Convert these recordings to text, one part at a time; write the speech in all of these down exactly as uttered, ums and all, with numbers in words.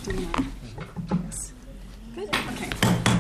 doing that. Yes. Good. Okay.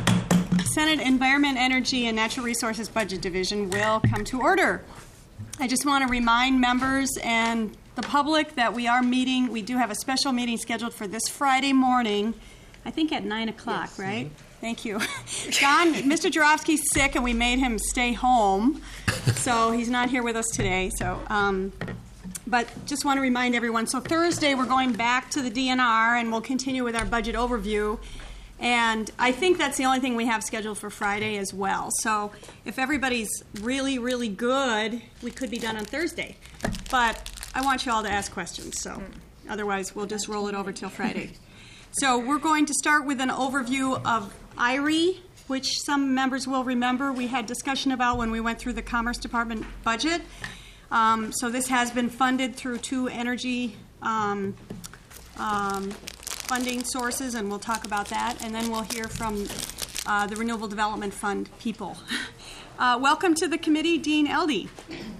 Senate Environment, Energy, and Natural Resources Budget Division will come to order. I just want to remind members and the public that we are meeting. We do have a special meeting scheduled for this Friday morning, I think at nine o'clock, yes. Right? Thank you. John, Mister Jarofsky's sick, and we made him stay home, so he's not here with us today. So, um, but just want to remind everyone, so Thursday we're going back to the D N R, and we'll continue with our budget overview. And I think that's the only thing we have scheduled for Friday as well. So if everybody's really, really good, we could be done on Thursday. But I want you all to ask questions, so otherwise we'll just roll it over till Friday. So we're going to start with an overview of I R E, which some members will remember we had discussion about when we went through the Commerce Department budget. Um, so this has been funded through two energy um, um, funding sources, and we'll talk about that. And then we'll hear from uh, the Renewable Development Fund people. Uh, welcome to the committee, Dean Eldey.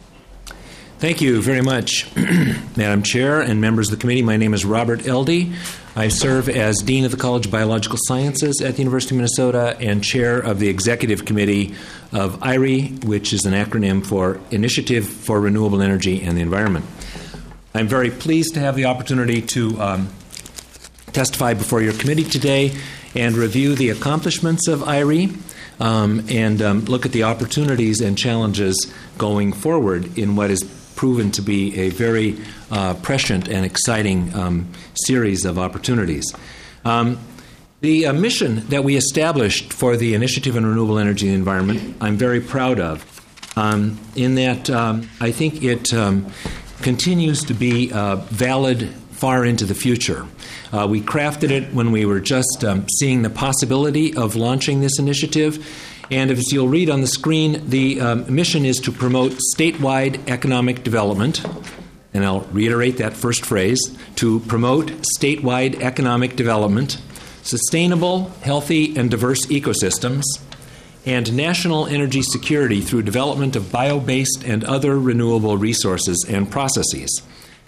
Thank you very much, Madam Chair and members of the committee. My name is Robert Eldey. I serve as Dean of the College of Biological Sciences at the University of Minnesota and Chair of the Executive Committee of I R E, which is an acronym for Initiative for Renewable Energy and the Environment. I'm very pleased to have the opportunity to um, testify before your committee today and review the accomplishments of I R E um, and um, look at the opportunities and challenges going forward in what is proven to be a very uh, prescient and exciting um, series of opportunities. Um, the uh, mission that we established for the Initiative on Renewable Energy and the Environment, I'm very proud of, um, in that um, I think it um, continues to be uh, valid far into the future. Uh, we crafted it when we were just um, seeing the possibility of launching this initiative. And as you'll read on the screen, the um, mission is to promote statewide economic development, and I'll reiterate that first phrase, to promote statewide economic development, sustainable, healthy, and diverse ecosystems, and national energy security through development of bio-based and other renewable resources and processes.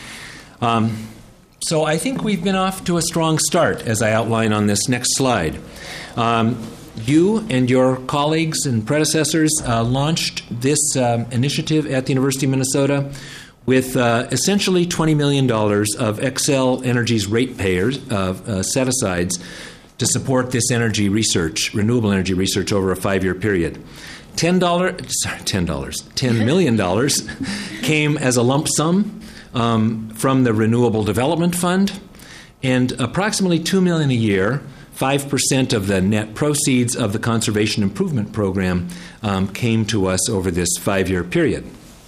Um, so I think we've been off to a strong start, as I outline on this next slide. Um, You and your colleagues and predecessors uh, launched this um, initiative at the University of Minnesota with uh, essentially twenty million dollars of Xcel Energy's ratepayers, uh, uh, set-asides, to support this energy research, renewable energy research, over a five-year period. ten dollars, sorry, ten dollars, ten million dollars came as a lump sum um, from the Renewable Development Fund, and approximately two million dollars a year, five percent of the net proceeds of the Conservation Improvement Program um, came to us over this five-year period.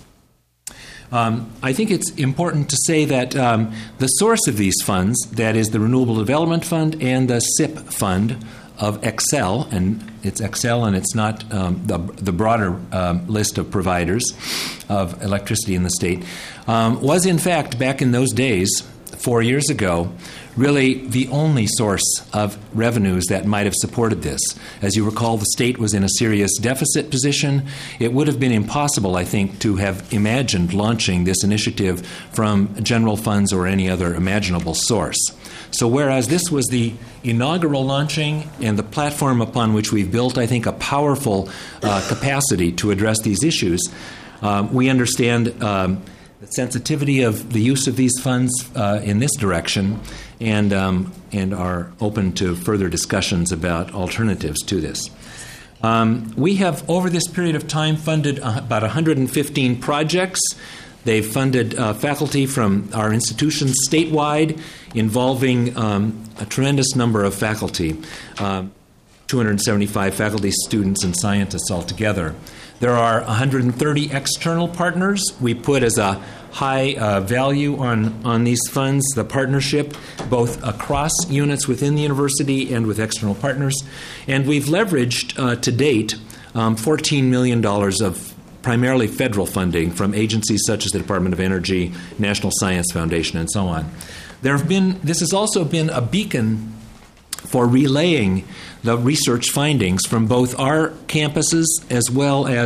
Um, I think it's important to say that um, the source of these funds, that is the Renewable Development Fund and the S I P Fund of Xcel, and it's Xcel and it's not um, the, the broader um, list of providers of electricity in the state, um, was in fact, back in those days, four years ago, really the only source of revenues that might have supported this. As you recall, the state was in a serious deficit position. It would have been impossible, I think, to have imagined launching this initiative from general funds or any other imaginable source. So whereas this was the inaugural launching and the platform upon which we've built, I think, a powerful uh, capacity to address these issues, uh, we understand um, the sensitivity of the use of these funds uh, in this direction, and um, and are open to further discussions about alternatives to this. Um, we have, over this period of time, funded uh, about one hundred fifteen projects. They've funded uh, faculty from our institutions statewide, involving um, a tremendous number of faculty, uh, two hundred seventy-five faculty, students, and scientists altogether. There are one hundred thirty external partners. We put as a high uh, value on, on these funds, the partnership, both across units within the university and with external partners. And we've leveraged uh, to date um, fourteen million dollars of primarily federal funding from agencies such as the Department of Energy, National Science Foundation, and so on. There have been, this has also been a beacon for relaying the research findings from both our campuses as well as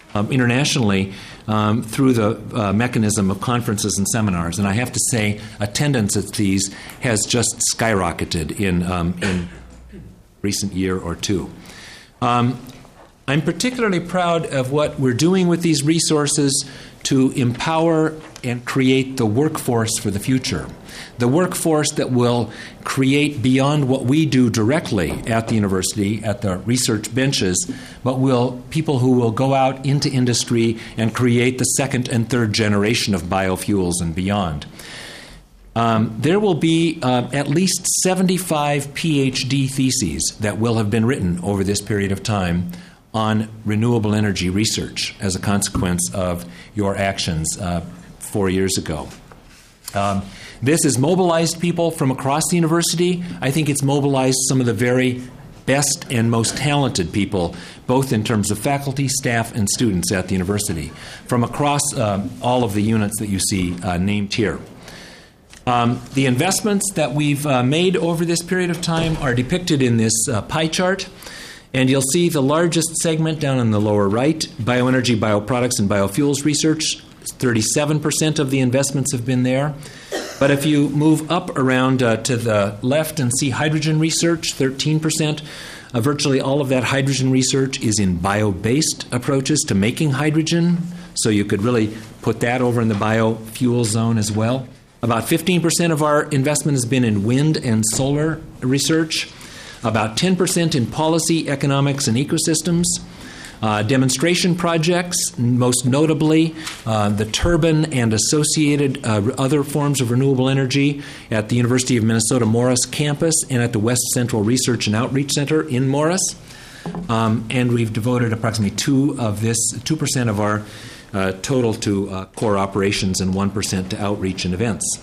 um, internationally um, through the uh, mechanism of conferences and seminars. And I have to say, attendance at these has just skyrocketed in um, in recent year or two. Um, I'm particularly proud of what we're doing with these resources to empower and create the workforce for the future. The workforce that will create beyond what we do directly at the university, at the research benches, but will people who will go out into industry and create the second and third generation of biofuels and beyond. Um, there will be uh, at least seventy-five P H D theses that will have been written over this period of time on renewable energy research as a consequence of your actions uh, four years ago. Um, this has mobilized people from across the university. I think it's mobilized some of the very best and most talented people, both in terms of faculty, staff, and students at the university, from across um, all of the units that you see uh, named here. Um, the investments that we've uh, made over this period of time are depicted in this uh, pie chart. And you'll see the largest segment down in the lower right, bioenergy, bioproducts, and biofuels research. thirty-seven percent of the investments have been there. But if you move up around uh, to the left and see hydrogen research, thirteen percent, uh, virtually all of that hydrogen research is in bio-based approaches to making hydrogen. So you could really put that over in the biofuel zone as well. About fifteen percent of our investment has been in wind and solar research. About ten percent in policy, economics, and ecosystems. Uh, demonstration projects, most notably uh, the turbine and associated uh, other forms of renewable energy at the University of Minnesota Morris campus and at the West Central Research and Outreach Center in Morris. Um, and we've devoted approximately two of this, two percent of our uh, total to uh, core operations and one percent to outreach and events.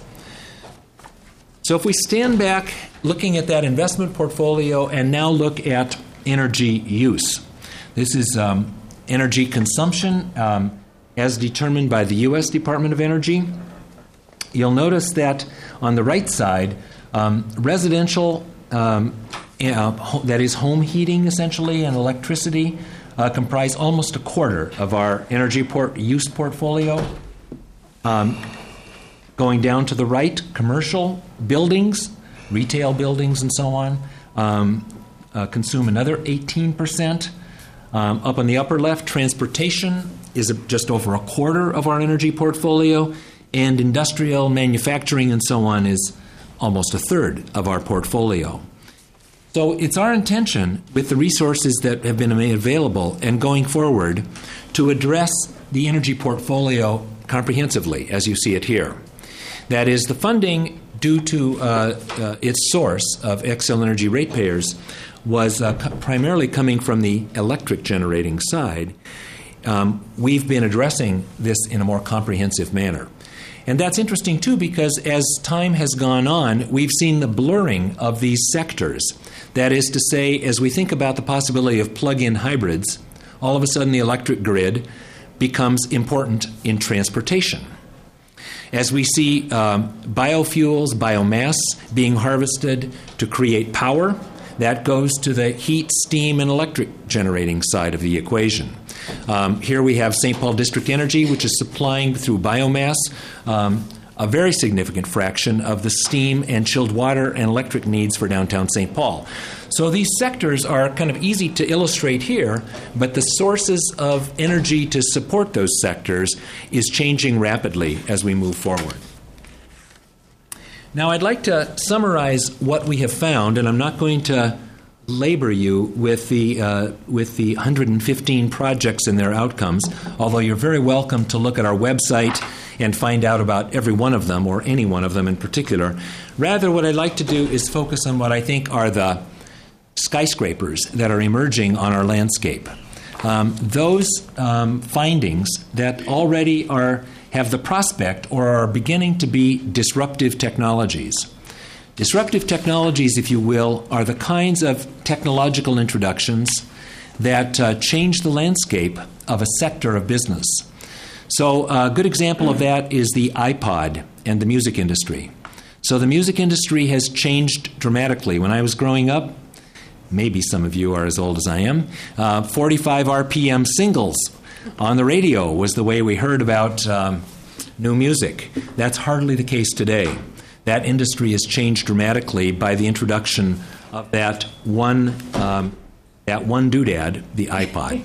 So if we stand back looking at that investment portfolio and now look at energy use, this is um, energy consumption um, as determined by the U S Department of Energy. You'll notice that on the right side, um, residential, um, uh, ho- that is home heating essentially, and electricity uh, comprise almost a quarter of our energy port- use portfolio. Um, Going down to the right, commercial buildings, retail buildings, and so on, um, uh, consume another eighteen percent. Um, up on the upper left, transportation is a, just over a quarter of our energy portfolio, and industrial manufacturing and so on is almost a third of our portfolio. So it's our intention, with the resources that have been made available and going forward, to address the energy portfolio comprehensively, as you see it here. That is, the funding, due to uh, uh, its source of Xcel Energy ratepayers, was uh, co- primarily coming from the electric generating side. Um, we've been addressing this in a more comprehensive manner. And that's interesting, too, because as time has gone on, we've seen the blurring of these sectors. That is to say, as we think about the possibility of plug-in hybrids, all of a sudden the electric grid becomes important in transportation. As we see um, biofuels, biomass being harvested to create power, that goes to the heat, steam, and electric generating side of the equation. Um, here we have Saint Paul District Energy, which is supplying through biomass um, a very significant fraction of the steam and chilled water and electric needs for downtown Saint Paul. So these sectors are kind of easy to illustrate here, but the sources of energy to support those sectors is changing rapidly as we move forward. Now, I'd like to summarize what we have found, and I'm not going to labor you with the uh, with the one hundred fifteen projects and their outcomes, although you're very welcome to look at our website and find out about every one of them, or any one of them in particular. Rather, what I'd like to do is focus on what I think are the skyscrapers that are emerging on our landscape. Um, those um, findings that already are have the prospect or are beginning to be disruptive technologies. Disruptive technologies, if you will, are the kinds of technological introductions that uh, change the landscape of a sector of business. So a good example of that is the iPod and the music industry. So the music industry has changed dramatically. When I was growing up, maybe some of you are as old as I am, uh, forty-five R P M singles on the radio was the way we heard about um, new music. That's hardly the case today. That industry has changed dramatically by the introduction of that one um, that one doodad, the iPod.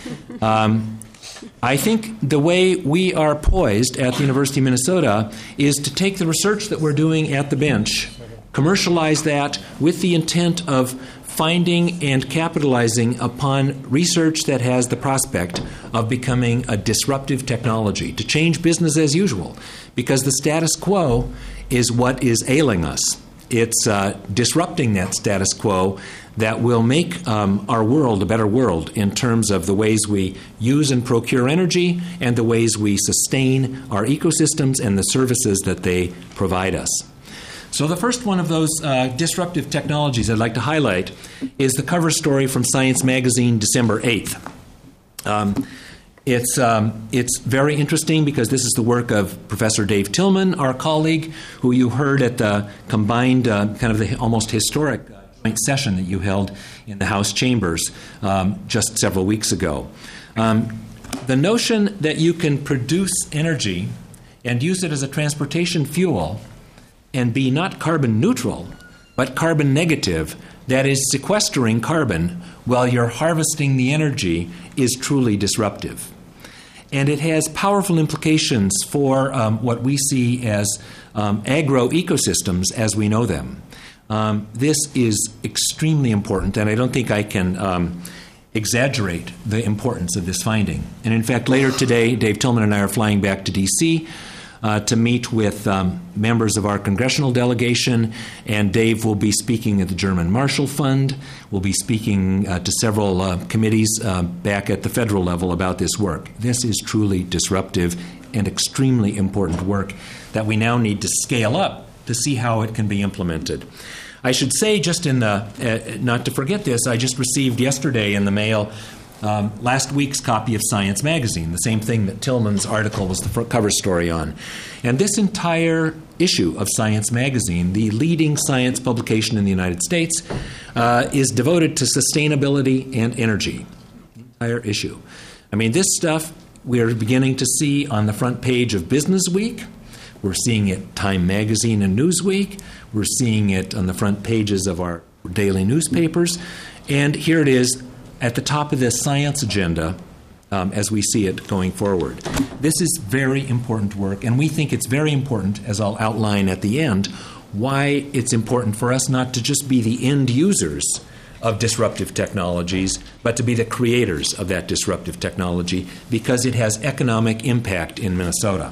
Um, I think the way we are poised at the University of Minnesota is to take the research that we're doing at the bench, commercialize that with the intent of finding and capitalizing upon research that has the prospect of becoming a disruptive technology, to change business as usual, because the status quo is what is ailing us. It's uh, disrupting that status quo that will make um, our world a better world in terms of the ways we use and procure energy and the ways we sustain our ecosystems and the services that they provide us. So the first one of those uh, disruptive technologies I'd like to highlight is the cover story from Science Magazine, December eighth. Um, It's um, it's very interesting because this is the work of Professor Dave Tillman, our colleague, who you heard at the combined uh, kind of the almost historic joint session that you held in the House chambers um, just several weeks ago. Um, the notion that you can produce energy and use it as a transportation fuel and be not carbon neutral, but carbon negative, that is sequestering carbon while you're harvesting the energy, is truly disruptive. And it has powerful implications for um, what we see as um, agro-ecosystems as we know them. Um, this is extremely important, and I don't think I can um, exaggerate the importance of this finding. And in fact, later today, Dave Tillman and I are flying back to D C Uh, to meet with um, members of our congressional delegation, and Dave will be speaking at the German Marshall Fund. We'll be speaking uh, to several uh, committees uh, back at the federal level about this work. This is truly disruptive and extremely important work that we now need to scale up to see how it can be implemented. I should say, just in the, uh, not to forget this, I just received yesterday in the mail Um, last week's copy of Science Magazine, the same thing that Tillman's article was the front cover story on. And this entire issue of Science Magazine, the leading science publication in the United States, uh, is devoted to sustainability and energy. The entire issue. I mean, this stuff we're beginning to see on the front page of Business Week. We're seeing it Time Magazine and Newsweek. We're seeing it on the front pages of our daily newspapers. And here it is at the top of this science agenda um, as we see it going forward. This is very important work, and we think it's very important, as I'll outline at the end, why it's important for us not to just be the end users of disruptive technologies, but to be the creators of that disruptive technology, because it has economic impact in Minnesota.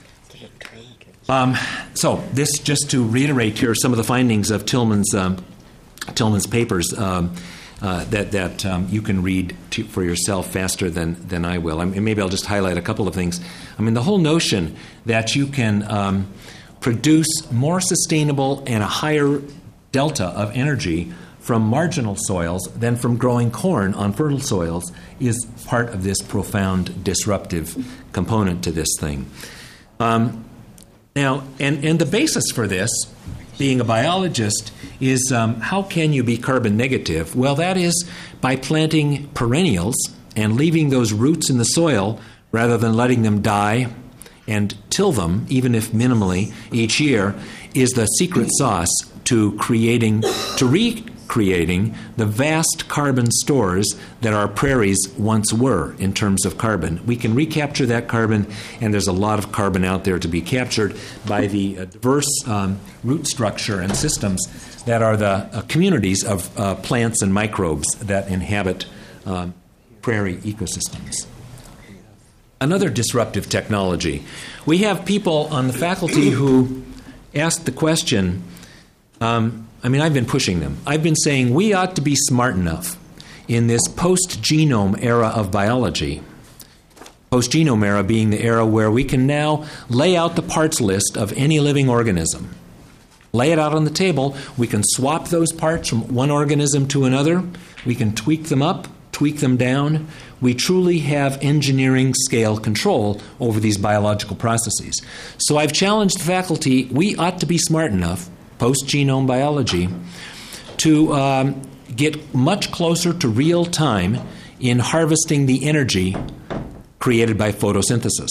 Um, so this, just to reiterate here, some of the findings of Tillman's, um, Tillman's papers, um, Uh, that that um, you can read to, for yourself faster than than I will. I mean, maybe I'll just highlight a couple of things. I mean, the whole notion that you can um, produce more sustainable and a higher delta of energy from marginal soils than from growing corn on fertile soils is part of this profound disruptive component to this thing. Um, now, and, and the basis for this, being a biologist, is um, how can you be carbon negative? Well, that is by planting perennials and leaving those roots in the soil rather than letting them die and till them, even if minimally, each year, is the secret sauce to creating, to recreating the vast carbon stores that our prairies once were in terms of carbon. We can recapture that carbon, and there's a lot of carbon out there to be captured by the uh, diverse um, root structure and systems that are the uh, communities of uh, plants and microbes that inhabit um, prairie ecosystems. Another disruptive technology. We have people on the faculty who ask the question, um, I mean, I've been pushing them. I've been saying we ought to be smart enough in this post-genome era of biology, post-genome era being the era where we can now lay out the parts list of any living organism. Lay it out on the table. We can swap those parts from one organism to another. We can tweak them up, tweak them down. We truly have engineering scale control over these biological processes. So I've challenged the faculty, we ought to be smart enough, post-genome biology, to um, get much closer to real time in harvesting the energy created by photosynthesis.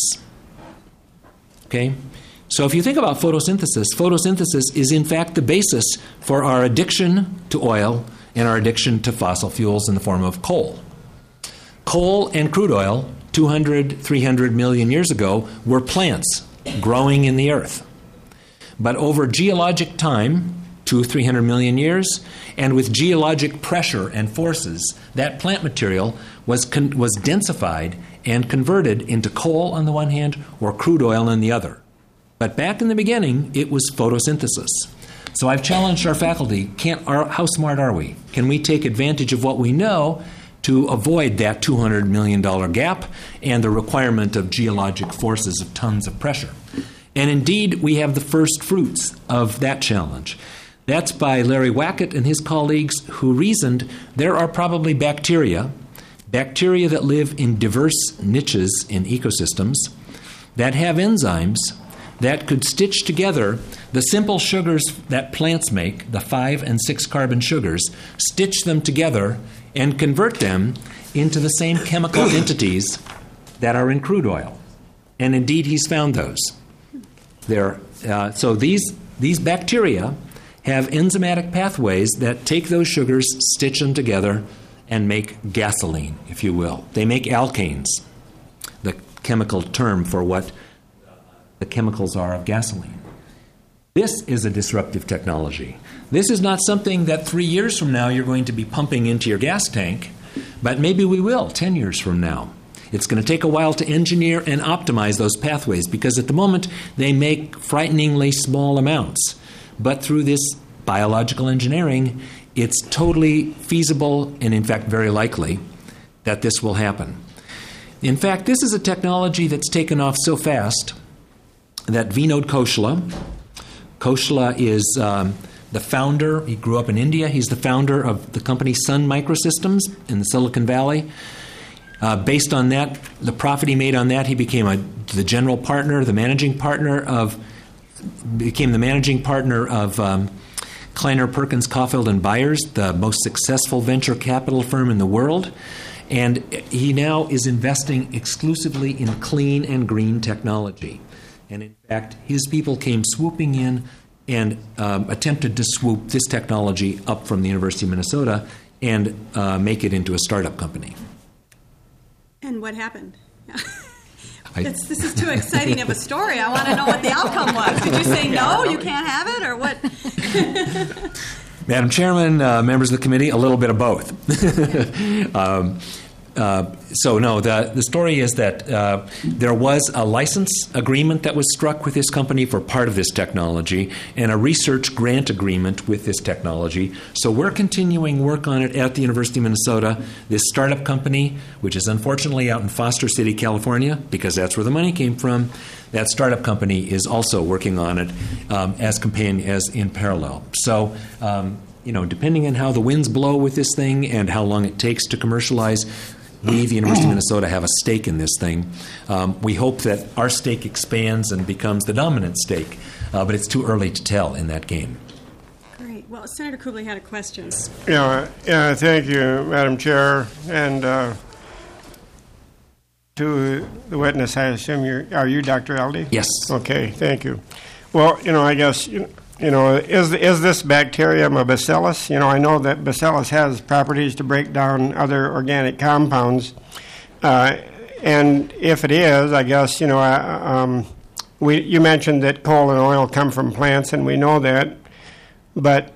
Okay? So if you think about photosynthesis, photosynthesis is in fact the basis for our addiction to oil and our addiction to fossil fuels in the form of coal. Coal and crude oil, two hundred, three hundred million years ago, were plants growing in the earth. But over geologic time, two, three hundred million years, and with geologic pressure and forces, that plant material was con- was densified and converted into coal on the one hand or crude oil on the other. But back in the beginning, it was photosynthesis. So I've challenged our faculty, can't, are, how smart are we? Can we take advantage of what we know to avoid that two hundred million dollars gap and the requirement of geologic forces of tons of pressure? And indeed, we have the first fruits of that challenge. That's by Larry Wackett and his colleagues, who reasoned there are probably bacteria, bacteria that live in diverse niches in ecosystems, that have enzymes that could stitch together the simple sugars that plants make, the five and six carbon sugars, stitch them together and convert them into the same chemical entities that are in crude oil. And indeed, he's found those. There, uh, so these these bacteria have enzymatic pathways that take those sugars, stitch them together, and make gasoline, if you will. They make alkanes, the chemical term for what the chemicals are of gasoline. This is a disruptive technology. This is not something that three years from now you're going to be pumping into your gas tank, but maybe we will ten years from now. It's going to take a while to engineer and optimize those pathways because at the moment they make frighteningly small amounts. But through this biological engineering, it's totally feasible and in fact very likely that this will happen. In fact, this is a technology that's taken off so fast that Vinod Khosla, Khosla is um, the founder, he grew up in India, he's the founder of the company Sun Microsystems in the Silicon Valley. Uh, based on that, the profit he made on that, he became a, the general partner, the managing partner of, became the managing partner of um, Kleiner Perkins Caufield and Byers, the most successful venture capital firm in the world. And he now is investing exclusively in clean and green technology. And in fact, his people came swooping in and um, attempted to swoop this technology up from the University of Minnesota and uh, make it into a startup company. And what happened? I, It's, this is too exciting of a story. I want to know what the outcome was. Did you say no, you can't have it, or what? Madam Chairman, uh, members of the committee, a little bit of both. um, uh, so, no, the, the story is that uh, there was a license agreement that was struck with this company for part of this technology and a research grant agreement with this technology. So we're continuing work on it at the University of Minnesota. This startup company, which is unfortunately out in Foster City, California, because that's where the money came from, that startup company is also working on it um, as companion, as in parallel. So, um, you know, depending on how the winds blow with this thing and how long it takes to commercialize, we, the University of Minnesota, have a stake in this thing. Um, we hope that our stake expands and becomes the dominant stake, uh, but it's too early to tell in that game. Great. Well, Senator Kubley had a question. Yeah, yeah, thank you, Madam Chair. And uh, to the witness, I assume you're, are you Doctor Aldi? Yes. Okay, thank you. Well, you know, I guess, you, you know, is is this bacterium a bacillus? You know, I know that bacillus has properties to break down other organic compounds. Uh, and if it is, I guess, you know, uh, um, we you mentioned that coal and oil come from plants, and we know that. But,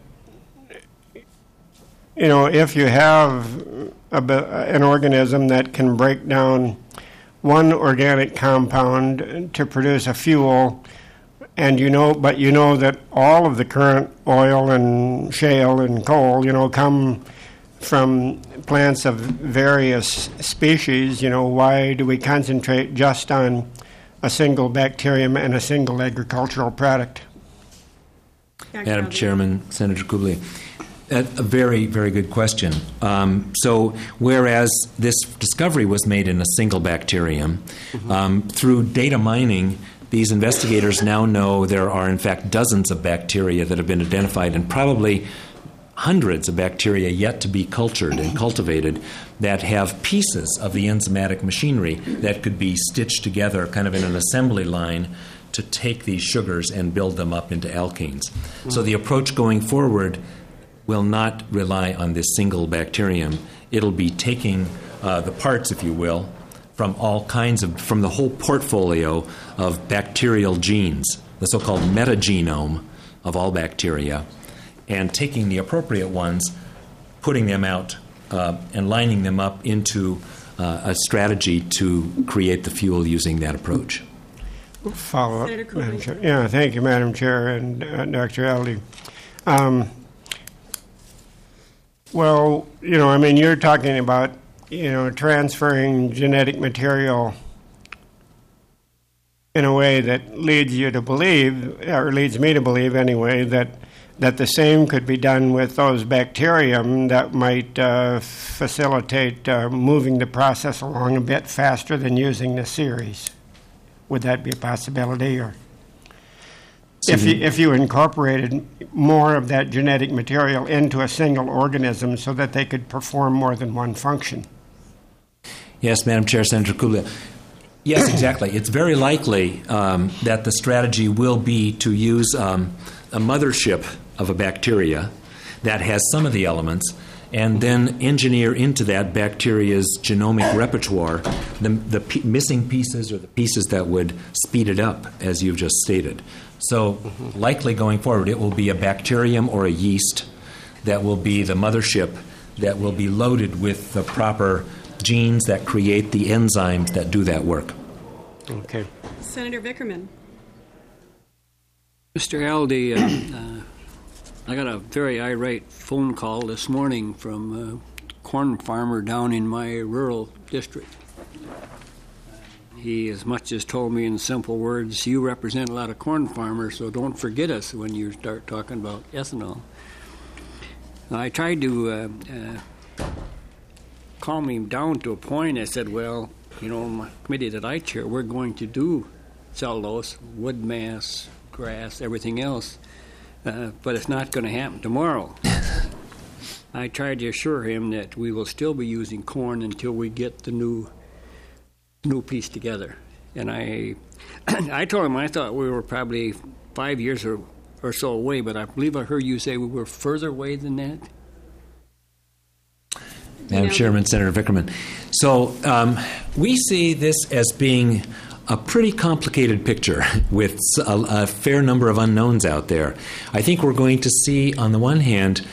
you know, if you have a, an organism that can break down one organic compound to produce a fuel, and you know, but you know that all of the current oil and shale and coal, you know, come from plants of various species, you know, why do we concentrate just on a single bacterium and a single agricultural product? Madam Chairman, Senator Kubley, a, a very, very good question. Um, so whereas this discovery was made in a single bacterium, mm-hmm. um, through data mining, these investigators now know there are, in fact, dozens of bacteria that have been identified, and probably hundreds of bacteria yet to be cultured and cultivated that have pieces of the enzymatic machinery that could be stitched together kind of in an assembly line to take these sugars and build them up into alkenes. Mm-hmm. So the approach going forward will not rely on this single bacterium. It'll be taking uh, the parts, if you will, from all kinds of, from the whole portfolio of bacterial genes, the so-called metagenome of all bacteria, and taking the appropriate ones, putting them out, uh, and lining them up into uh, a strategy to create the fuel using that approach. Follow up, Madam Chair. Yeah, thank you, Madam Chair and uh, Doctor Elde. Um, well, you know, I mean, you're talking about, you know, transferring genetic material in a way that leads you to believe, or leads me to believe anyway, that that the same could be done with those bacterium that might uh, facilitate uh, moving the process along a bit faster than using the series. Would that be a possibility? Or if you, if you incorporated more of that genetic material into a single organism so that they could perform more than one function? Yes, Madam Chair, Senator Kula. Yes, exactly. It's very likely um, that the strategy will be to use um, a mothership of a bacteria that has some of the elements and then engineer into that bacteria's genomic repertoire the, the p- missing pieces or the pieces that would speed it up, as you've just stated. So mm-hmm. likely going forward, it will be a bacterium or a yeast that will be the mothership that will be loaded with the proper genes that create the enzymes that do that work. Okay. Senator Vickerman. Mister Elde, uh, uh, I got a very irate phone call this morning from a corn farmer down in my rural district. He as much as told me in simple words, you represent a lot of corn farmers, so don't forget us when you start talking about ethanol. I tried to uh, uh, calm him down to a point. I said, well, you know, my committee that I chair, we're going to do cellulose, wood mass, grass, everything else. Uh, but it's not going to happen tomorrow. I tried to assure him that we will still be using corn until we get the new new piece together. And I I told him I thought we were probably five years or, or so away, but I believe I heard you say we were further away than that. Madam Chairman, Senator Vickerman. So um, we see this as being a pretty complicated picture with a, a fair number of unknowns out there. I think we're going to see, on the one hand,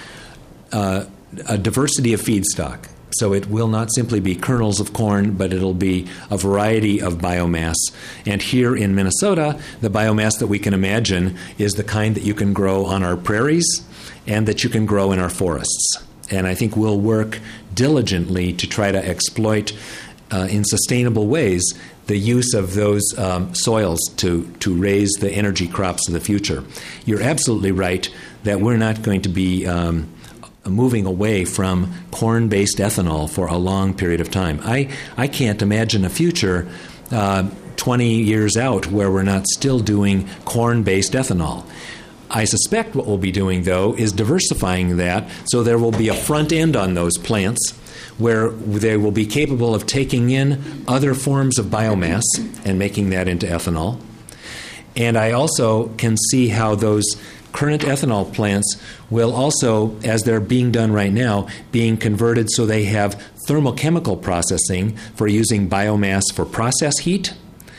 uh, a diversity of feedstock. So it will not simply be kernels of corn, but it'll be a variety of biomass. And here in Minnesota, the biomass that we can imagine is the kind that you can grow on our prairies and that you can grow in our forests. And I think we'll work diligently to try to exploit uh, in sustainable ways the use of those um, soils to, to raise the energy crops of the future. You're absolutely right that we're not going to be um, moving away from corn-based ethanol for a long period of time. I, I can't imagine a future uh, twenty years out where we're not still doing corn-based ethanol. I suspect what we'll be doing, though, is diversifying that so there will be a front end on those plants where they will be capable of taking in other forms of biomass and making that into ethanol. And I also can see how those current ethanol plants will also, as they're being done right now, being converted so they have thermochemical processing for using biomass for process heat,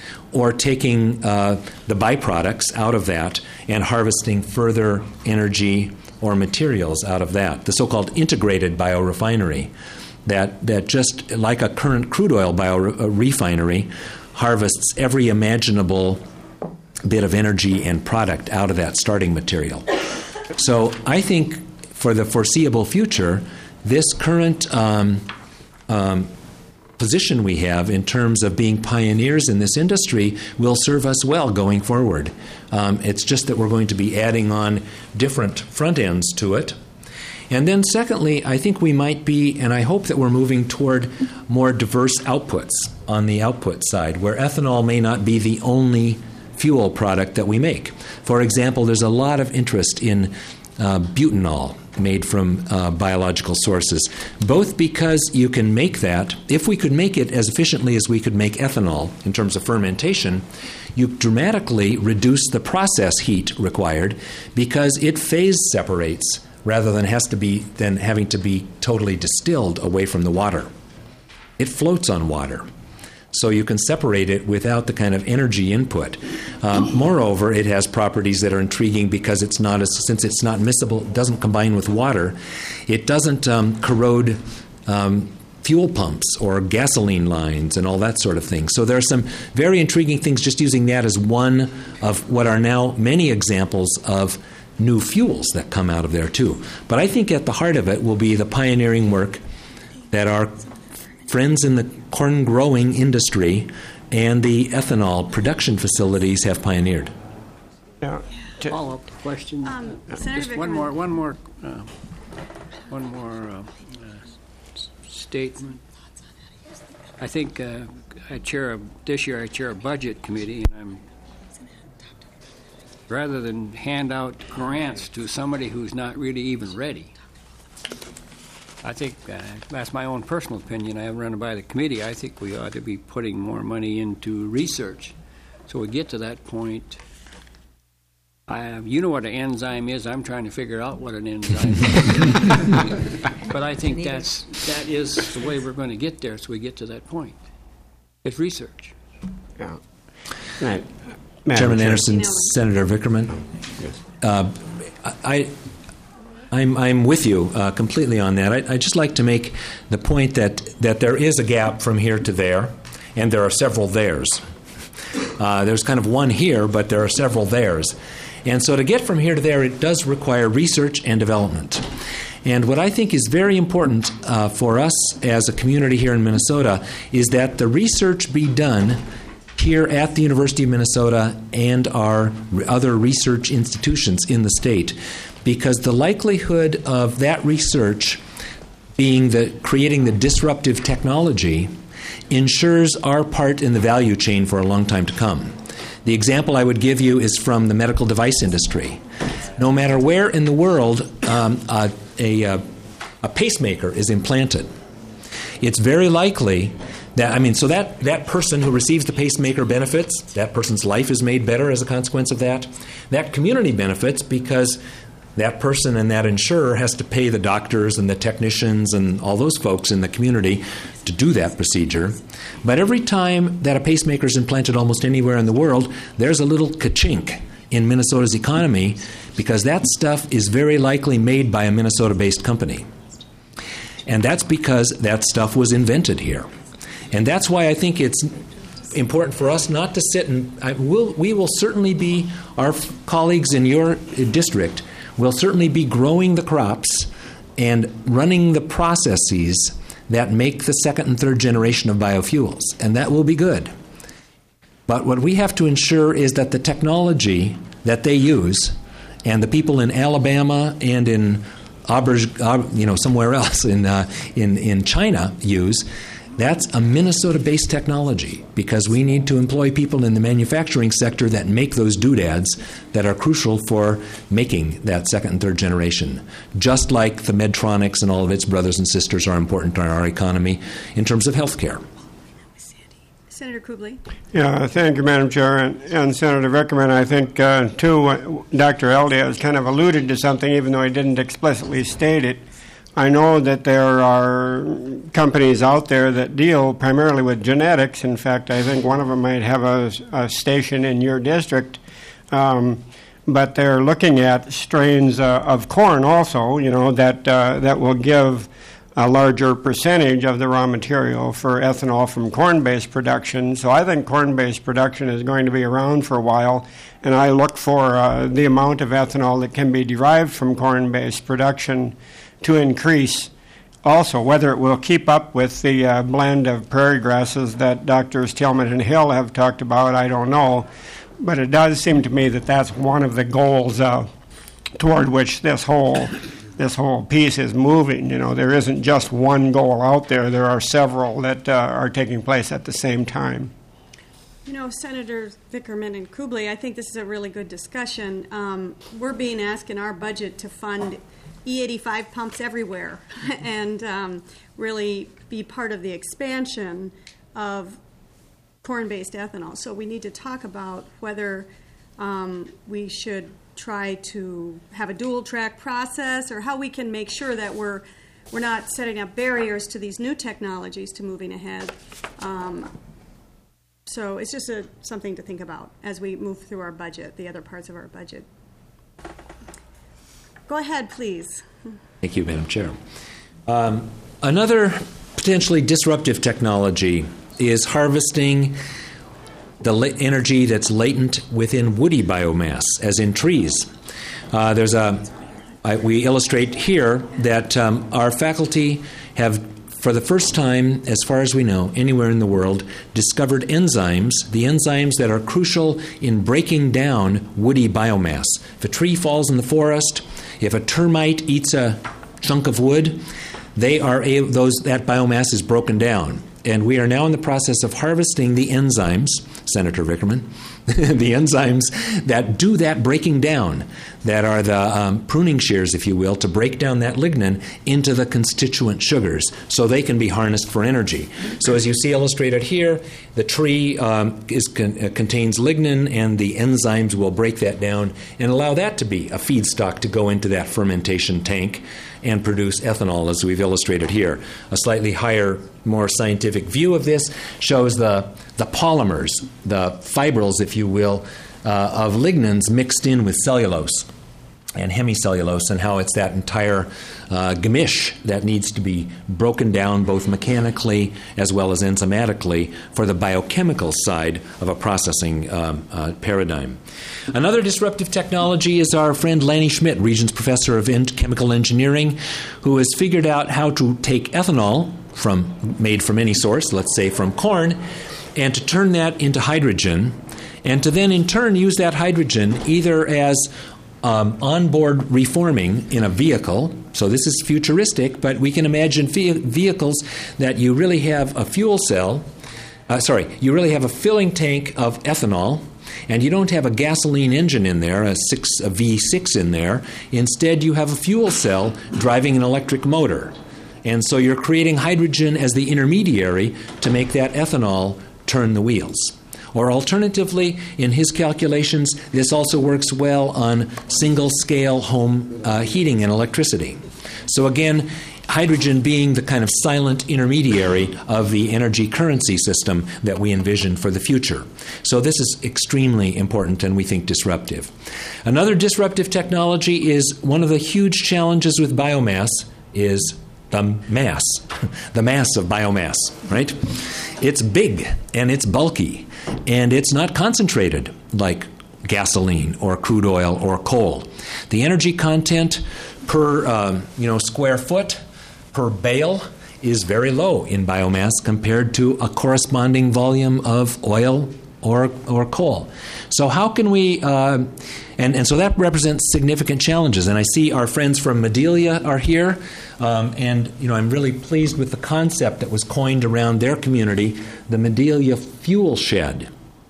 or taking uh, the byproducts out of that and harvesting further energy or materials out of that, the so-called integrated biorefinery, that, that just like a current crude oil biorefinery harvests every imaginable bit of energy and product out of that starting material. So I think for the foreseeable future, this current um, um, position we have in terms of being pioneers in this industry will serve us well going forward. Um, it's just that we're going to be adding on different front ends to it. And then secondly, I think we might be, and I hope that we're moving toward more diverse outputs on the output side, where ethanol may not be the only fuel product that we make. For example, there's a lot of interest in uh, butanol, made from uh, biological sources, both because you can make that, if we could make it as efficiently as we could make ethanol in terms of fermentation, you dramatically reduce the process heat required because it phase separates rather than has to be than having to be totally distilled away from the water. It floats on water. So you can separate it without the kind of energy input. Um, moreover, it has properties that are intriguing because it's not as, since it's not miscible, it doesn't combine with water. It doesn't um, corrode um, fuel pumps or gasoline lines and all that sort of thing. So there are some very intriguing things just using that as one of what are now many examples of new fuels that come out of there too. But I think at the heart of it will be the pioneering work that our friends in the corn growing industry and the ethanol production facilities have pioneered. Yeah. To- Follow up question. Um, Uh, Senator just one Vickerman. more, one more, uh, one more uh, uh, s- statement. I think uh, I chair a, this year I chair a budget committee, and I'm rather than hand out grants to somebody who's not really even ready. I think uh, that's my own personal opinion. I haven't run it by the committee. I think we ought to be putting more money into research. So we get to that point. I, you know what an enzyme is. I'm trying to figure out what an enzyme is. But I think that's that is the way we're going to get there. So we get to that point. It's research. Yeah. Right. Madam Chairman Chair. Anderson, Email Senator Vickerman, uh, I, I'm, I'm with you uh, completely on that. I, I'd just like to make the point that, that there is a gap from here to there, and there are several theirs. Uh, there's kind of one here, but there are several theirs. And so to get from here to there, it does require research and development. And what I think is very important uh, for us as a community here in Minnesota is that the research be done here at the University of Minnesota and our other research institutions in the state, because the likelihood of that research being the creating the disruptive technology ensures our part in the value chain for a long time to come. The example I would give you is from the medical device industry. No matter where in the world um, a, a, a pacemaker is implanted, it's very likely that, I mean, so that, that person who receives the pacemaker benefits, that person's life is made better as a consequence of that. That community benefits because that person and that insurer has to pay the doctors and the technicians and all those folks in the community to do that procedure. But every time that a pacemaker is implanted almost anywhere in the world, there's a little ka-chink in Minnesota's economy because that stuff is very likely made by a Minnesota-based company. And that's because that stuff was invented here. And that's why I think it's important for us not to sit and I will, we will certainly be, our f- colleagues in your district will certainly be growing the crops and running the processes that make the second and third generation of biofuels, and that will be good. But what we have to ensure is that the technology that they use and the people in Alabama and in Auberge, you know, somewhere else in, uh, in, in China use, that's a Minnesota-based technology because we need to employ people in the manufacturing sector that make those doodads that are crucial for making that second and third generation. Just like the Medtronics and all of its brothers and sisters are important to our economy in terms of health care. Senator Kubley. Yeah, thank you, Madam Chair. And, and Senator Vickerman, I think, uh, too, uh, Doctor Elde has kind of alluded to something, even though he didn't explicitly state it. I know that there are companies out there that deal primarily with genetics. In fact, I think one of them might have a, a station in your district. Um, but they're looking at strains uh, of corn also, you know, that uh, that will give a larger percentage of the raw material for ethanol from corn-based production. So I think corn-based production is going to be around for a while, and I look for uh, the amount of ethanol that can be derived from corn-based production to increase also. Whether it will keep up with the uh, blend of prairie grasses that Doctors Tillman and Hill have talked about, I don't know. But it does seem to me that that's one of the goals uh, toward which this whole this whole piece is moving. You know, there isn't just one goal out there. There are several that uh, are taking place at the same time. You know, Senator Vickerman and Kubley, I think this is a really good discussion. Um, we're being asked in our budget to fund E eighty-five pumps everywhere and um, really be part of the expansion of corn-based ethanol. So we need to talk about whether um, we should try to have a dual-track process or how we can make sure that we're we're not setting up barriers to these new technologies to moving ahead. Um, so it's just a, something to think about as we move through our budget, the other parts of our budget. Go ahead, please. Thank you, Madam Chair. Um, another potentially disruptive technology is harvesting the la- energy that's latent within woody biomass, as in trees. Uh, there's a, I, we illustrate here that um, our faculty have, for the first time, as far as we know, anywhere in the world, discovered enzymes, the enzymes that are crucial in breaking down woody biomass. If a tree falls in the forest, if a termite eats a chunk of wood, they are able, those that biomass is broken down. And we are now in the process of harvesting the enzymes, Senator Vickerman, the enzymes that do that breaking down, that are the um, pruning shears, if you will, to break down that lignin into the constituent sugars so they can be harnessed for energy. So as you see illustrated here, the tree um, is con- uh, contains lignin, and the enzymes will break that down and allow that to be a feedstock to go into that fermentation tank and produce ethanol, as we've illustrated here. A slightly higher, more scientific view of this shows the, the polymers, the fibrils, if you will, uh, of lignins mixed in with cellulose and hemicellulose, and how it's that entire uh, gamish that needs to be broken down both mechanically as well as enzymatically for the biochemical side of a processing um, uh, paradigm. Another disruptive technology is our friend Lanny Schmidt, Regents Professor of en- Chemical Engineering, who has figured out how to take ethanol from made from any source, let's say from corn, and to turn that into hydrogen, and to then in turn use that hydrogen either as Um, onboard reforming in a vehicle. So this is futuristic, but we can imagine ve- vehicles that you really have a fuel cell, uh, sorry, you really have a filling tank of ethanol, and you don't have a gasoline engine in there, a, six, a V six in there. Instead, you have a fuel cell driving an electric motor. And so you're creating hydrogen as the intermediary to make that ethanol turn the wheels. Or alternatively, in his calculations, this also works well on single-scale home uh, heating and electricity. So again, hydrogen being the kind of silent intermediary of the energy currency system that we envision for the future. So this is extremely important and we think disruptive. Another disruptive technology is one of the huge challenges with biomass is the mass, the mass of biomass, right? It's big and it's bulky. And it's not concentrated like gasoline or crude oil or coal. The energy content per um, you know square foot per bale is very low in biomass compared to a corresponding volume of oil or or coal. So how can we? Uh, and and so that represents significant challenges. And I see our friends from Medelia are here, um, and you know I'm really pleased with the concept that was coined around their community, the Medelia Fuel Shed.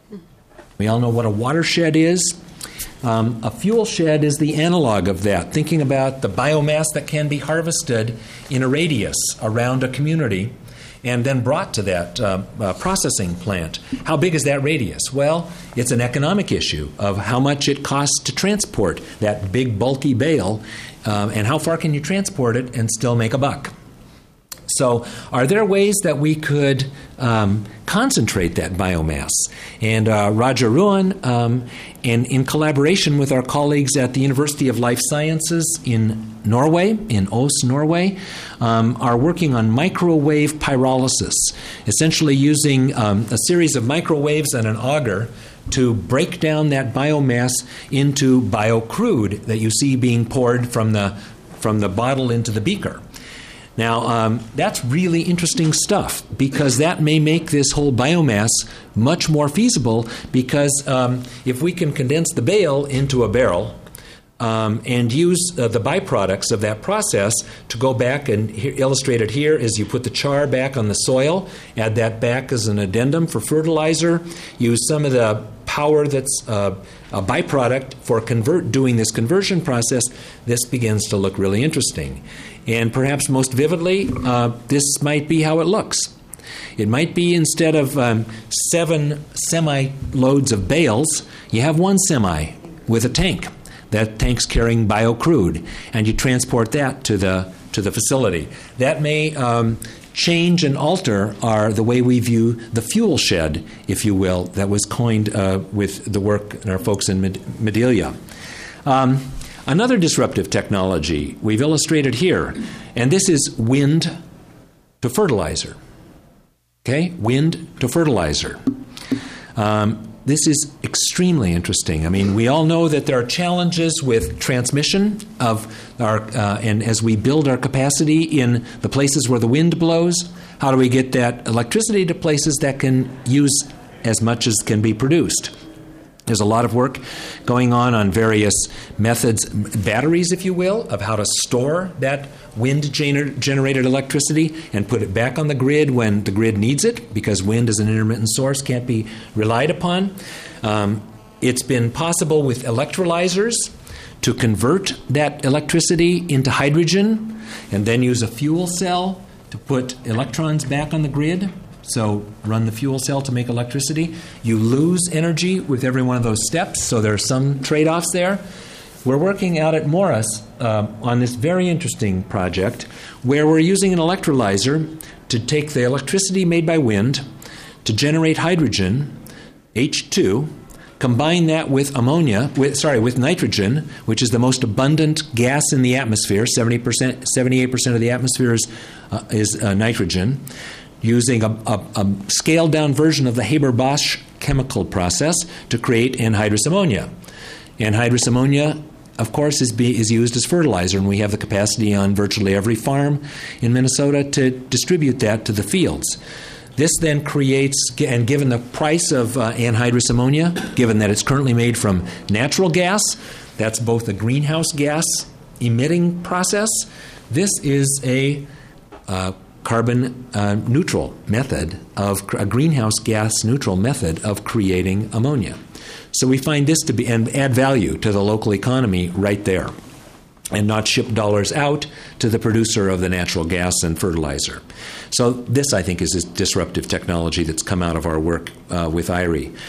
We all know what a watershed is. Um, a fuel shed is the analog of that, thinking about the biomass that can be harvested in a radius around a community and then brought to that uh, uh, processing plant. How big is that radius? Well, it's an economic issue of how much it costs to transport that big, bulky bale, um, and how far can you transport it and still make a buck. So are there ways that we could um, concentrate that biomass? And uh, Roger Ruan, um, and in collaboration with our colleagues at the University of Life Sciences in Norway, in Os, Norway, um, are working on microwave pyrolysis, essentially using um, a series of microwaves and an auger to break down that biomass into biocrude that you see being poured from the, from the bottle into the beaker. Now, um, that's really interesting stuff because that may make this whole biomass much more feasible because um, if we can condense the bale into a barrel um, and use uh, the byproducts of that process to go back, and here, illustrated here is you put the char back on the soil, add that back as an addendum for fertilizer, use some of the power that's uh, a byproduct for convert doing this conversion process, this begins to look really interesting. And perhaps most vividly, uh, this might be how it looks. It might be instead of um, seven semi-loads of bales, you have one semi with a tank. That tank's carrying biocrude, and you transport that to the to the facility. That may um, change and alter our the way we view the fuel shed, if you will, that was coined uh, with the work and our folks in Med- Medelia. Um, another disruptive technology we've illustrated here, and this is wind to fertilizer. Okay, wind to fertilizer. Um, This is extremely interesting. I mean, we all know that there are challenges with transmission of our, uh, and as we build our capacity in the places where the wind blows, how do we get that electricity to places that can use as much as can be produced? There's a lot of work going on on various methods, batteries, if you will, of how to store that wind-generated electricity and put it back on the grid when the grid needs it, because wind is an intermittent source, can't be relied upon. Um, it's been possible with electrolyzers to convert that electricity into hydrogen and then use a fuel cell to put electrons back on the grid. So run the fuel cell to make electricity. You lose energy with every one of those steps, so there are some trade-offs there. We're working out at Morris uh, on this very interesting project where we're using an electrolyzer to take the electricity made by wind to generate hydrogen, H two, combine that with ammonia, with, sorry, with nitrogen, which is the most abundant gas in the atmosphere. seventy percent, seventy-eight percent of the atmosphere is, uh, is uh, nitrogen, using a, a, a scaled-down version of the Haber-Bosch chemical process to create anhydrous ammonia. Anhydrous ammonia, of course, is, be, is used as fertilizer, and we have the capacity on virtually every farm in Minnesota to distribute that to the fields. This then creates, and given the price of uh, anhydrous ammonia, given that it's currently made from natural gas, that's both a greenhouse gas emitting process. This is a uh, carbon uh, neutral method of a greenhouse gas neutral method of creating ammonia. So we find this to be and add value to the local economy right there, and not ship dollars out to the producer of the natural gas and fertilizer. So this, I think, is a disruptive technology that's come out of our work uh, with I R I.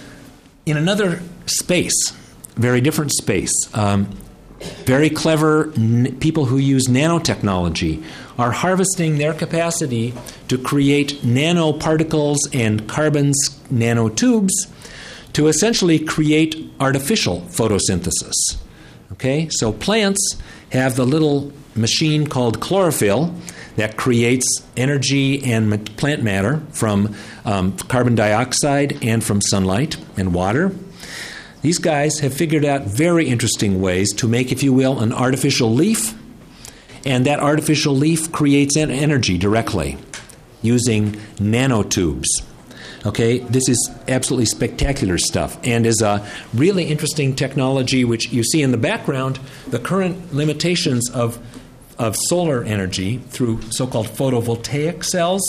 In another space, very different space, um, very clever n- people who use nanotechnology are harvesting their capacity to create nanoparticles and carbon nanotubes to essentially create artificial photosynthesis. Okay, so plants have the little machine called chlorophyll that creates energy and plant matter from um, carbon dioxide and from sunlight and water. These guys have figured out very interesting ways to make, if you will, an artificial leaf, and that artificial leaf creates en- energy directly using nanotubes. Okay, this is absolutely spectacular stuff, and is a really interesting technology which you see in the background. The current limitations of of solar energy through so-called photovoltaic cells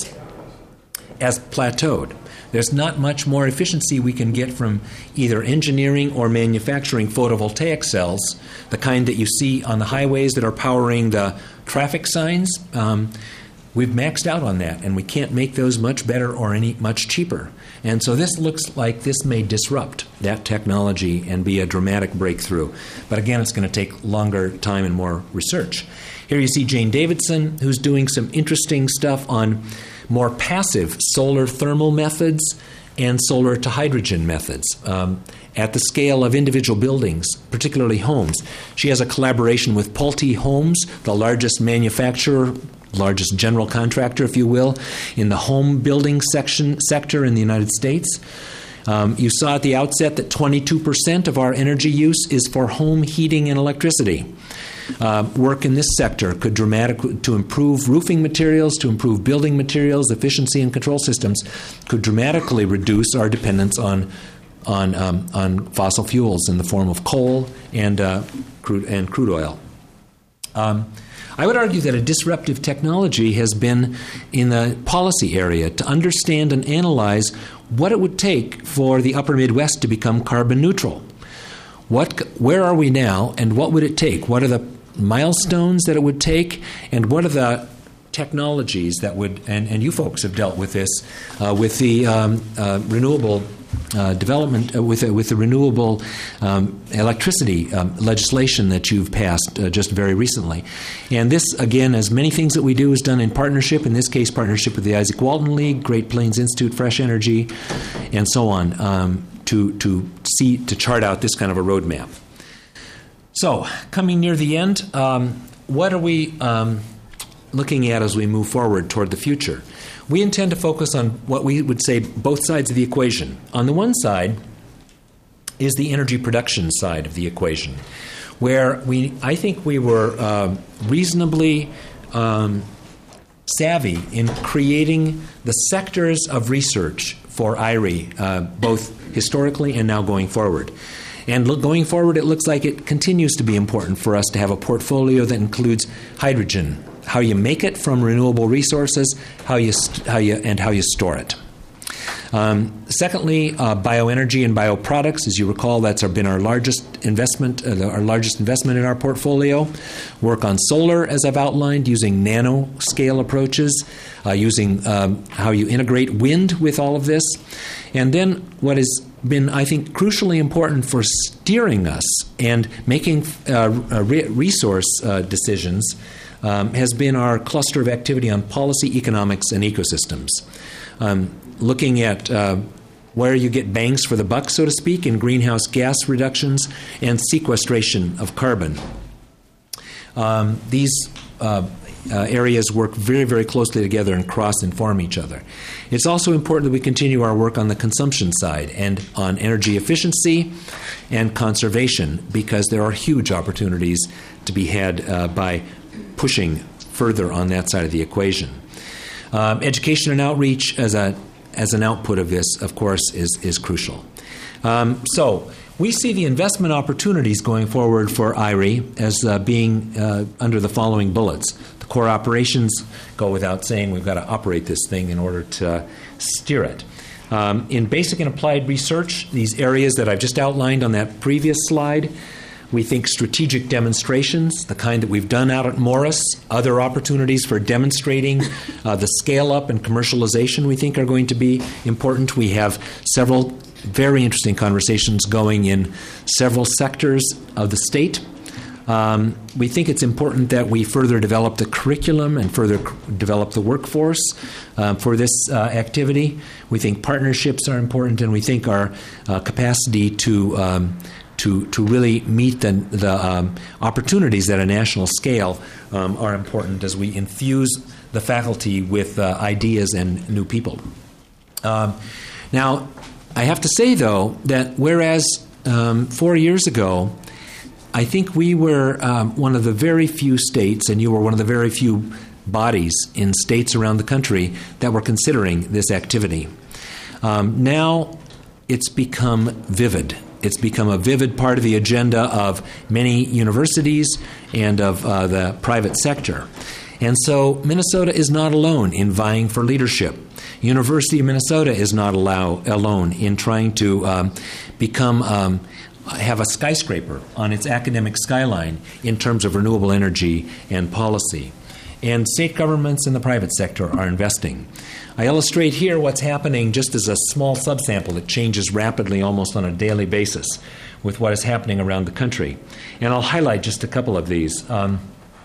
has plateaued. There's not much more efficiency we can get from either engineering or manufacturing photovoltaic cells, the kind that you see on the highways that are powering the traffic signs. Um, We've maxed out on that, and we can't make those much better or any much cheaper. And so this looks like this may disrupt that technology and be a dramatic breakthrough. But again, it's going to take longer time and more research. Here you see Jane Davidson, who's doing some interesting stuff on more passive solar thermal methods and solar to hydrogen methods um, at the scale of individual buildings, particularly homes. She has a collaboration with Pulte Homes, the largest manufacturer, largest general contractor, if you will, in the home building section sector in the United States. Um, you saw at the outset that twenty-two percent of our energy use is for home heating and electricity. Uh, work in this sector could dramatically, to improve roofing materials, to improve building materials, efficiency and control systems, could dramatically reduce our dependence on on um, on fossil fuels in the form of coal and uh, crude and crude oil. Um, I would argue that a disruptive technology has been in the policy area to understand and analyze what it would take for the upper Midwest to become carbon neutral. What, where are we now, and what would it take? What are the milestones that it would take, and what are the technologies that would, and, and you folks have dealt with this, uh, with the um, uh, renewable uh, development, uh, with, uh, with the renewable um, electricity um, legislation that you've passed uh, just very recently. And this, again, as many things that we do, is done in partnership, in this case, partnership with the Isaac Walton League, Great Plains Institute, Fresh Energy, and so on, um, to, to see, to chart out this kind of a roadmap. So, coming near the end, um, what are we um, looking at as we move forward toward the future? We intend to focus on what we would say both sides of the equation. On the one side is the energy production side of the equation, where we, I think we were uh, reasonably um, savvy in creating the sectors of research for I R I, uh, both historically and now going forward. And look, going forward, it looks like it continues to be important for us to have a portfolio that includes hydrogen, how you make it from renewable resources, how you st- how you and how you store it. Um, secondly, uh, bioenergy and bioproducts. As you recall, that's our, been our largest investment, uh, our largest investment in our portfolio. Work on solar, as I've outlined, using nanoscale approaches, uh, using um, how you integrate wind with all of this, and then what has been, I think, crucially important for steering us and making uh, re- resource uh, decisions. Um, has been our cluster of activity on policy, economics, and ecosystems. Um, looking at uh, where you get bangs for the buck, so to speak, in greenhouse gas reductions and sequestration of carbon. Um, these uh, uh, areas work very, very closely together and cross-inform each other. It's also important that we continue our work on the consumption side and on energy efficiency and conservation, because there are huge opportunities to be had uh, by pushing further on that side of the equation. Um, education and outreach as a as an output of this, of course, is is crucial. Um, so we see the investment opportunities going forward for I R I as uh, being uh, under the following bullets. The core operations go without saying. We've got to operate this thing in order to steer it. Um, in basic and applied research, these areas that I've just outlined on that previous slide, we think strategic demonstrations, the kind that we've done out at Morris, other opportunities for demonstrating uh, the scale-up and commercialization we think are going to be important. We have several very interesting conversations going in several sectors of the state. Um, we think it's important that we further develop the curriculum and further c- develop the workforce uh, for this uh, activity. We think partnerships are important, and we think our uh, capacity to um, To, to really meet the, the um, opportunities at a national scale um, are important as we infuse the faculty with uh, ideas and new people. Um, now, I have to say, though, that whereas um, four years ago, I think we were um, one of the very few states, and you were one of the very few bodies in states around the country that were considering this activity. Um, now it's become vivid. It's become a vivid part of the agenda of many universities and of uh, the private sector. And so Minnesota is not alone in vying for leadership. University of Minnesota is not allow, alone in trying to um, become um, have a skyscraper on its academic skyline in terms of renewable energy and policy. And state governments and the private sector are investing. I illustrate here what's happening just as a small subsample that changes rapidly almost on a daily basis with what is happening around the country. And I'll highlight just a couple of these. Um,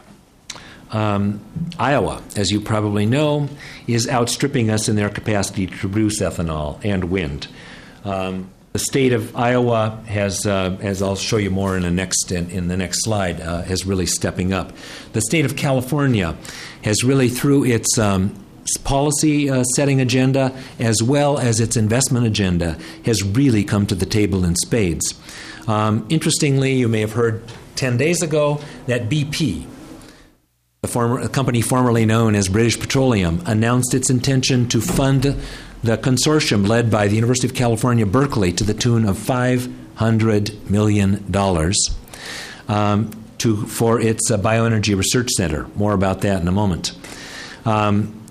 um, Iowa, as you probably know, is outstripping us in their capacity to produce ethanol and wind. Um, the state of Iowa has, uh, as I'll show you more in the next in, in the next slide, uh, is really stepping up. The state of California has really, through its um, policy uh, setting agenda as well as its investment agenda, has really come to the table in spades. Um, interestingly, you may have heard ten days ago that B P, the former, a company formerly known as British Petroleum, announced its intention to fund the consortium led by the University of California, Berkeley, to the tune of five hundred million dollars um, to, for its uh, bioenergy research center. More about that in a moment. Um,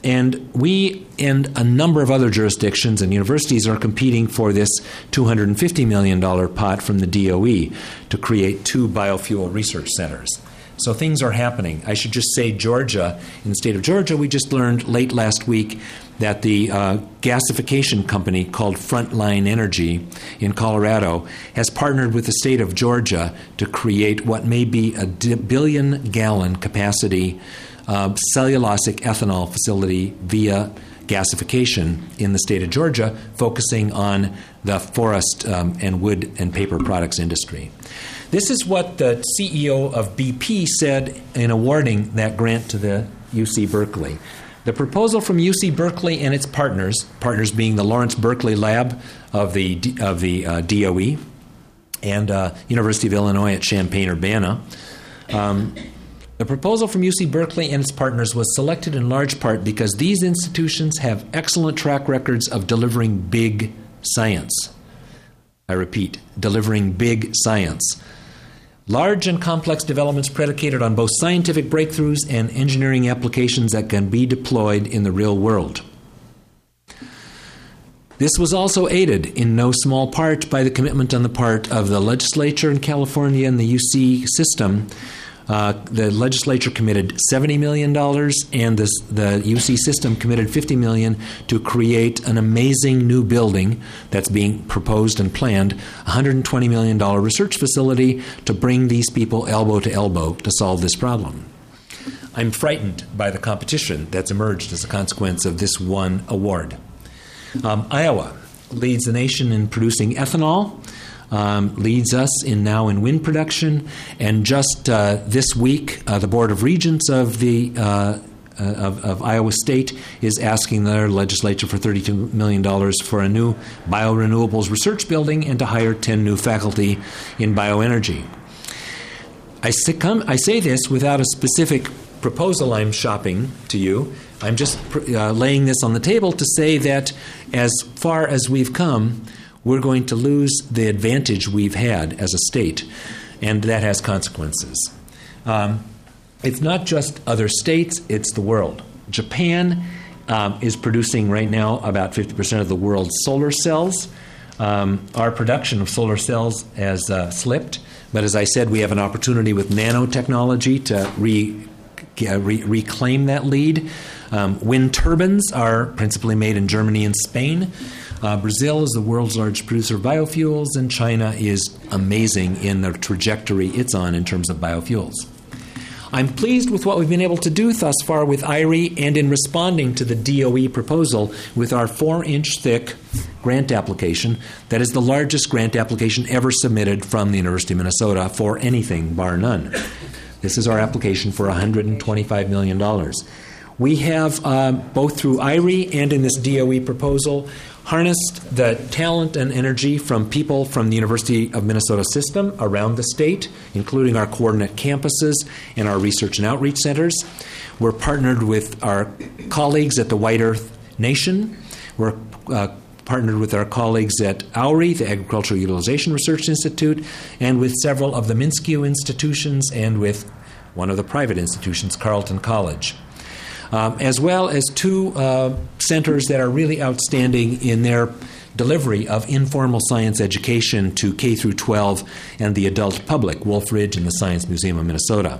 and we and a number of other jurisdictions and universities are competing for this two hundred fifty million dollars pot from the D O E to create two biofuel research centers. So things are happening. I should just say Georgia, in the state of Georgia, we just learned late last week that the uh, gasification company called Frontline Energy in Colorado has partnered with the state of Georgia to create what may be a d- billion gallon capacity uh, cellulosic ethanol facility via gasification in the state of Georgia, focusing on the forest um, and wood and paper products industry. This is what the C E O of B P said in awarding that grant to the U C Berkeley. The proposal from U C Berkeley and its partners, partners being the Lawrence Berkeley Lab of the D, of the uh, D O E and uh, University of Illinois at Champaign-Urbana. Um, the proposal from U C Berkeley and its partners was selected in large part because these institutions have excellent track records of delivering big science. I repeat, delivering big science. Large and complex developments predicated on both scientific breakthroughs and engineering applications that can be deployed in the real world. This was also aided in no small part by the commitment on the part of the legislature in California and the U C system. Uh, the legislature committed seventy million dollars, and this, the U C system committed fifty million dollars to create an amazing new building that's being proposed and planned, a one hundred twenty million dollars research facility to bring these people elbow to elbow to solve this problem. I'm frightened by the competition that's emerged as a consequence of this one award. Um, Iowa leads the nation in producing ethanol. Um, leads us in now in wind production, and just uh, this week, uh, the Board of Regents of the uh, uh, of, of Iowa State is asking their legislature for thirty-two million dollars for a new biorenewables research building and to hire ten new faculty in bioenergy. I, succumb, I say this without a specific proposal I'm shopping to you. I'm just uh, laying this on the table to say that as far as we've come, we're going to lose the advantage we've had as a state, and that has consequences. Um, it's not just other states, it's the world. Japan um, is producing right now about fifty percent of the world's solar cells. Um, our production of solar cells has uh, slipped, but as I said, we have an opportunity with nanotechnology to re, uh, re- reclaim that lead. Um, wind turbines are principally made in Germany and Spain. Uh, Brazil is the world's largest producer of biofuels, and China is amazing in the trajectory it's on in terms of biofuels. I'm pleased with what we've been able to do thus far with I R I and in responding to the D O E proposal with our four-inch thick grant application that is the largest grant application ever submitted from the University of Minnesota for anything, bar none. This is our application for one hundred twenty-five million dollars. We have, um, both through I R I and in this D O E proposal, harnessed the talent and energy from people from the University of Minnesota system around the state, including our coordinate campuses and our research and outreach centers. We're partnered with our colleagues at the White Earth Nation. We're uh, partnered with our colleagues at A U R I, the Agricultural Utilization Research Institute, and with several of the MnSCU institutions and with one of the private institutions, Carleton College. Um, as well as two uh, centers that are really outstanding in their delivery of informal science education to K through twelve and the adult public, Wolf Ridge and the Science Museum of Minnesota.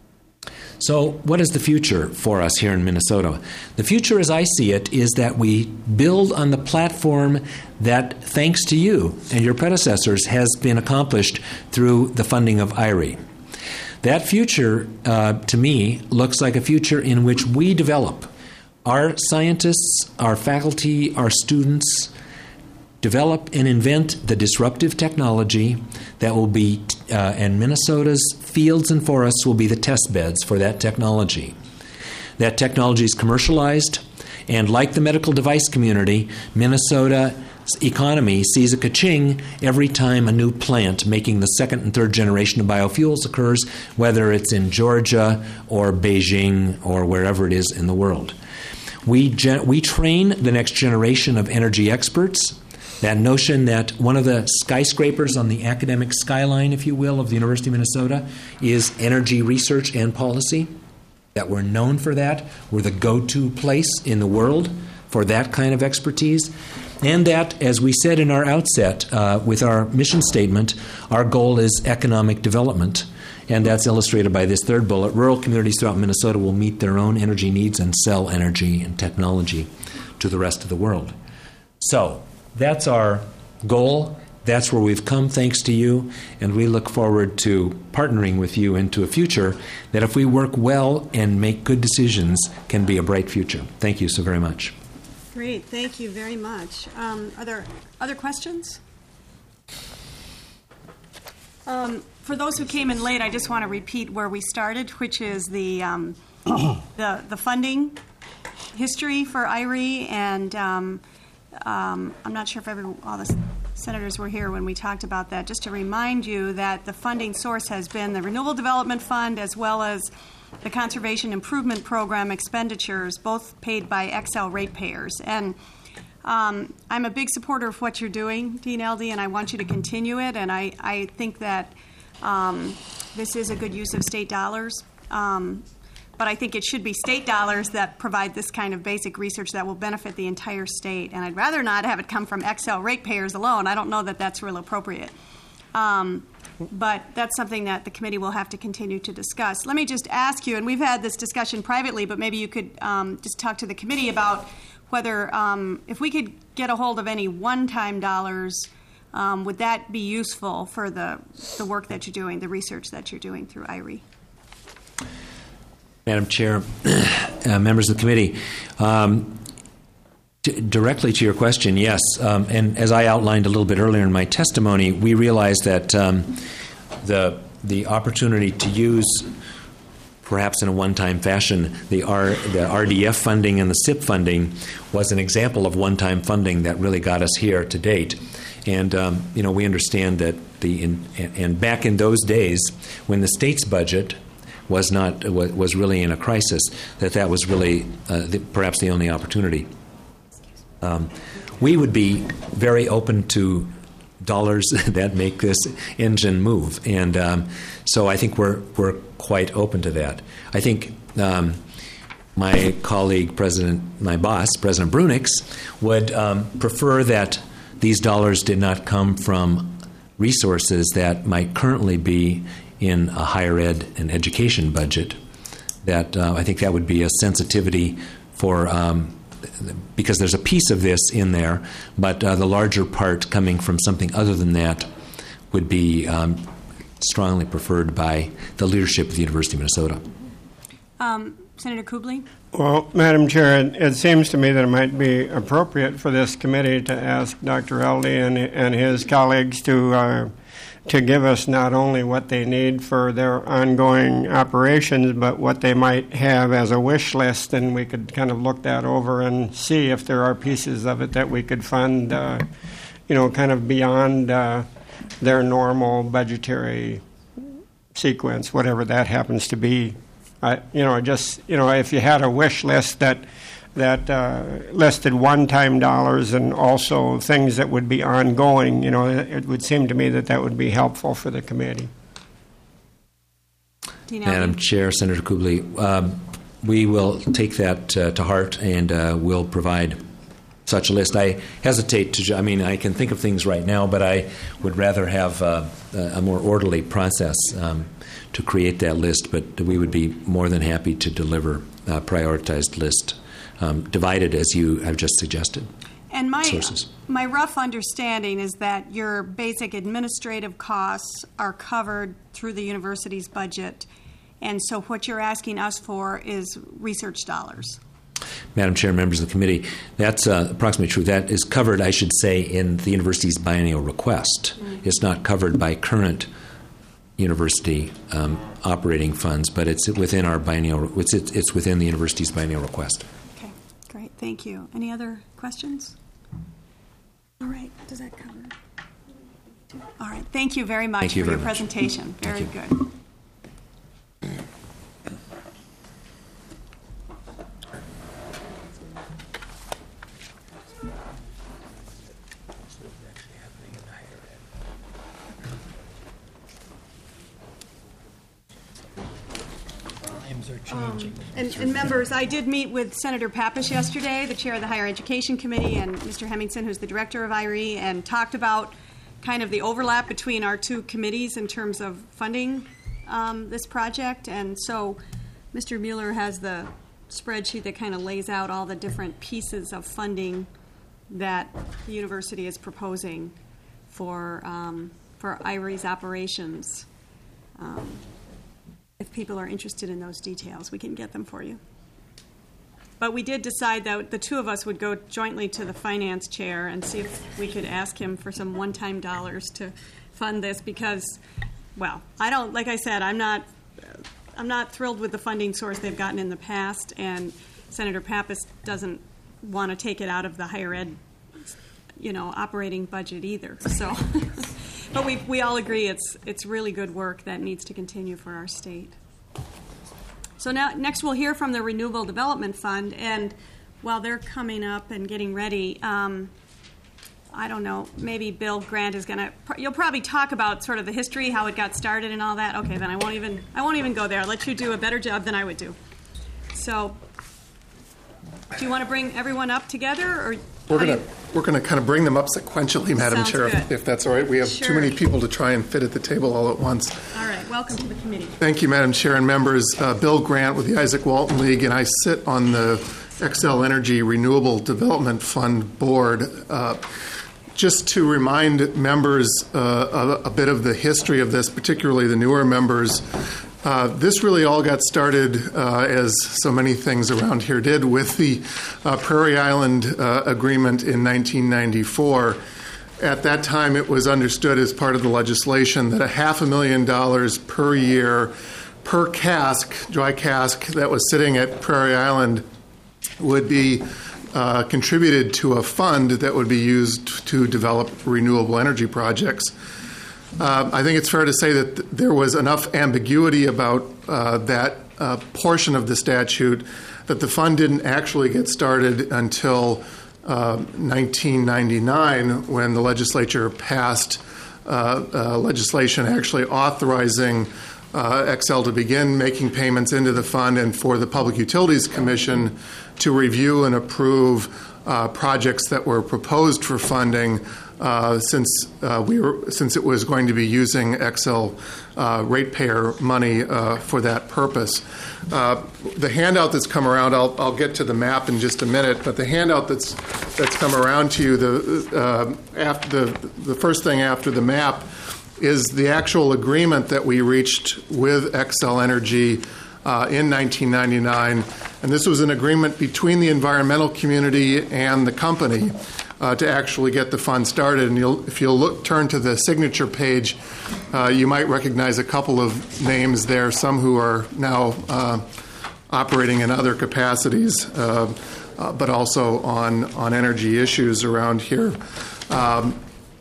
So what is the future for us here in Minnesota? The future, as I see it, is that we build on the platform that, thanks to you and your predecessors, has been accomplished through the funding of I R I. That future, uh, to me, looks like a future in which we develop. Our scientists, our faculty, our students develop and invent the disruptive technology that will be, uh, and Minnesota's fields and forests will be the test beds for that technology. That technology is commercialized, and like the medical device community, Minnesota economy sees a ka-ching every time a new plant making the second and third generation of biofuels occurs, whether it's in Georgia or Beijing or wherever it is in the world. We, gen- we train the next generation of energy experts. That notion that one of the skyscrapers on the academic skyline, if you will, of the University of Minnesota is energy research and policy. that we're known for that. We're the go-to place in the world for that kind of expertise. And that, as we said in our outset uh, with our mission statement, our goal is economic development. And that's illustrated by this third bullet. Rural communities throughout Minnesota will meet their own energy needs and sell energy and technology to the rest of the world. So that's our goal. That's where we've come thanks to you. And we look forward to partnering with you into a future that, if we work well and make good decisions, can be a bright future. Thank you so very much. Great. Thank you very much. Um, are there other questions? Um, for those who came in late, I just want to repeat where we started, which is the um, the, the funding history for I R E, and um, um, I'm not sure if every, all the senators were here when we talked about that. Just to remind you that the funding source has been the Renewable Development Fund as well as the Conservation Improvement Program expenditures, both paid by Xcel ratepayers. And um, I'm a big supporter of what you're doing, Dean Eldey, and I want you to continue it. And I, I think that um, this is a good use of state dollars. Um, but I think it should be state dollars that provide this kind of basic research that will benefit the entire state. And I'd rather not have it come from Xcel ratepayers alone. I don't know that that's real appropriate. Um, But that's something that the committee will have to continue to discuss. Let me just ask you, and we've had this discussion privately, but maybe you could um, just talk to the committee about whether, um, if we could get a hold of any one-time dollars, um, would that be useful for the, the work that you're doing, the research that you're doing through I R E? Madam Chair, uh, members of the committee, um, D- directly to your question, yes. Um, and as I outlined a little bit earlier in my testimony, we realized that um, the the opportunity to use, perhaps in a one-time fashion, the, R, the R D F funding and the S I P funding was an example of one-time funding that really got us here to date. And um, you know, we understand that the in, and back in those days when the state's budget was not was really in a crisis, that that was really uh, the, perhaps the only opportunity. Um, we would be very open to dollars that make this engine move, and um, so I think we're we're quite open to that. I think um, my colleague, President, my boss, President Brunix, would um, prefer that these dollars did not come from resources that might currently be in a higher ed and education budget. That uh, I think that would be a sensitivity for. Um, because there's a piece of this in there, but uh, the larger part coming from something other than that would be um, strongly preferred by the leadership of the University of Minnesota. Um, Senator Kubley? Well, Madam Chair, it, it seems to me that it might be appropriate for this committee to ask Doctor Eldey and, and his colleagues to uh, to give us not only what they need for their ongoing operations, but what they might have as a wish list, and we could kind of look that over and see if there are pieces of it that we could fund, uh, you know, kind of beyond uh, their normal budgetary sequence, whatever that happens to be. I, you know, just, you know, if you had a wish list that that uh, listed one-time dollars and also things that would be ongoing, you know, it, it would seem to me that that would be helpful for the committee. Madam Chair, Senator Kubley, um, we will take that uh, to heart and uh, will provide such a list. I hesitate to, I mean, I can think of things right now, but I would rather have uh, a more orderly process um, to create that list, but we would be more than happy to deliver a prioritized list. Um, divided as you have just suggested. And my sources. my rough understanding is that your basic administrative costs are covered through the university's budget, and so what you're asking us for is research dollars. Madam Chair, members of the committee, that's uh, approximately true. That is covered, I should say, in the university's biennial request. Mm-hmm. It's not covered by current university um, operating funds, but it's within our biennial. It's it's within the university's biennial request. Great, thank you. Any other questions? All right, does that cover? All right, thank you very much thank you for very your much. presentation. Very you. good. Times are And, and members, I did meet with Senator Pappas yesterday, the chair of the Higher Education Committee, and Mister Hemmingson, who's the director of I R E, and talked about kind of the overlap between our two committees in terms of funding um, this project. And so Mister Mueller has the spreadsheet that kind of lays out all the different pieces of funding that the university is proposing for um, for I R E's operations. Um, if people are interested in those details, we can get them for you. But we did decide that the two of us would go jointly to the finance chair and see if we could ask him for some one-time dollars to fund this because, well, I don't, like I said, I'm not, I'm not thrilled with the funding source they've gotten in the past, and Senator Pappas doesn't want to take it out of the higher ed, you know, operating budget either. So, but we we all agree it's it's really good work that needs to continue for our state. So now, next we'll hear from the Renewable Development Fund, and while they're coming up and getting ready, um, I don't know, maybe Bill Grant is going to, you'll probably talk about sort of the history, how it got started and all that. Okay, then I won't even, I won't even go there. I'll let you do a better job than I would do. So, do you want to bring everyone up together, or we're going to we're going to kind of bring them up sequentially, Madam Sounds Chair, good. if that's all right. We have Sure. too many people to try and fit at the table all at once. All right, welcome to the committee. Thank you, Madam Chair and members. Uh, Bill Grant with the Isaac Walton League, and I sit on the Xcel Energy Renewable Development Fund board. Uh, just to remind members uh, a, a bit of the history of this, particularly the newer members, uh, this really all got started, uh, as so many things around here did, with the uh, Prairie Island uh, Agreement in nineteen ninety-four. At that time, it was understood as part of the legislation that a half a million dollars per year per cask, dry cask, that was sitting at Prairie Island would be uh, contributed to a fund that would be used to develop renewable energy projects. Uh, I think it's fair to say that th- there was enough ambiguity about uh, that uh, portion of the statute that the fund didn't actually get started until uh, nineteen ninety-nine, when the legislature passed uh, uh, legislation actually authorizing uh, Xcel to begin making payments into the fund and for the Public Utilities Commission to review and approve uh, projects that were proposed for funding. Uh, since uh, we were, since it was going to be using Xcel uh, ratepayer money uh, for that purpose. Uh, the handout that's come around, I'll, I'll get to the map in just a minute, but the handout that's that's come around to you, the uh, after the the first thing after the map is the actual agreement that we reached with Xcel Energy uh, in nineteen ninety-nine, and this was an agreement between the environmental community and the company. Uh, to actually get the fund started. And you'll, if you'll look, turn to the signature page, uh, you might recognize a couple of names there, some who are now uh, operating in other capacities, uh, uh, but also on, on energy issues around here. Um,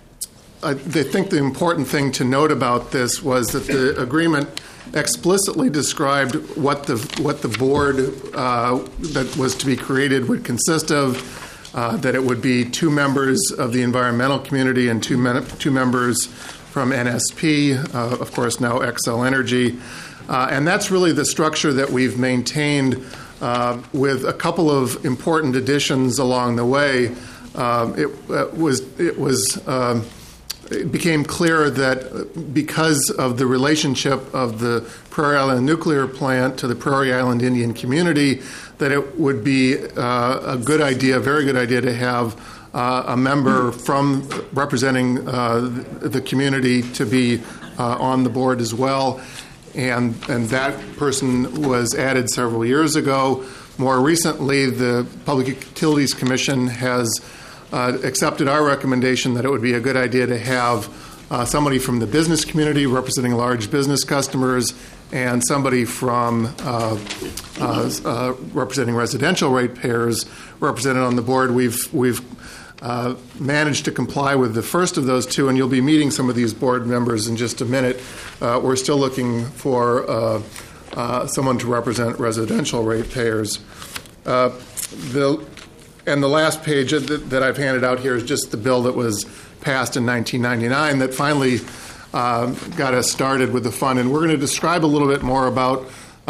I think the important thing to note about this was that the agreement explicitly described what the, what the board uh, that was to be created would consist of. Uh, that it would be two members of the environmental community and two, men- two members from N S P, uh, of course, now Xcel Energy. Uh, and that's really the structure that we've maintained uh, with a couple of important additions along the way. Uh, it, uh, was, it, was, um, it became clear that because of the relationship of the Prairie Island nuclear plant to the Prairie Island Indian community, that it would be uh, a good idea, a very good idea, to have uh, a member from representing uh, the community to be uh, on the board as well. And, and that person was added several years ago. More recently, the Public Utilities Commission has uh, accepted our recommendation that it would be a good idea to have uh, somebody from the business community representing large business customers and somebody from uh, uh, uh, representing residential ratepayers represented on the board. We've we've uh, managed to comply with the first of those two, and you'll be meeting some of these board members in just a minute. Uh, we're still looking for uh, uh, someone to represent residential ratepayers. Uh, the and the last page that, that I've handed out here is just the bill that was passed in nineteen ninety-nine that finally Uh, got us started with the fund, and we're going to describe a little bit more about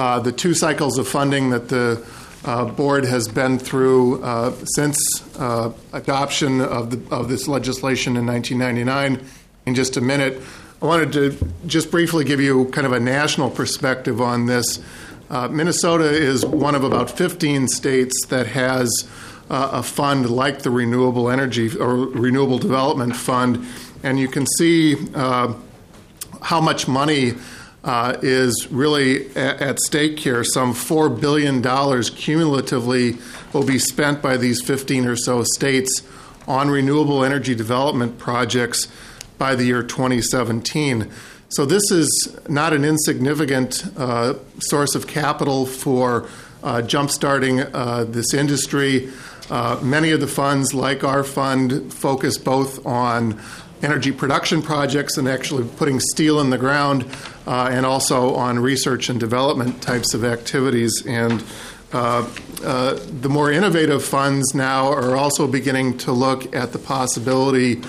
uh, the two cycles of funding that the uh, board has been through uh, since uh, adoption of, the, of this legislation in nineteen ninety-nine in just a minute. I wanted to just briefly give you kind of a national perspective on this. Uh, Minnesota is one of about fifteen states that has uh, a fund like the Renewable Energy or Renewable Development Fund, and you can see uh, how much money uh, is really at, at stake here. Some four billion dollars cumulatively will be spent by these fifteen or so states on renewable energy development projects by the year twenty seventeen. So this is not an insignificant uh, source of capital for uh, jumpstarting uh, this industry. Uh, many of the funds, like our fund, focus both on energy production projects and actually putting steel in the ground, uh, and also on research and development types of activities. And uh, uh, the more innovative funds now are also beginning to look at the possibility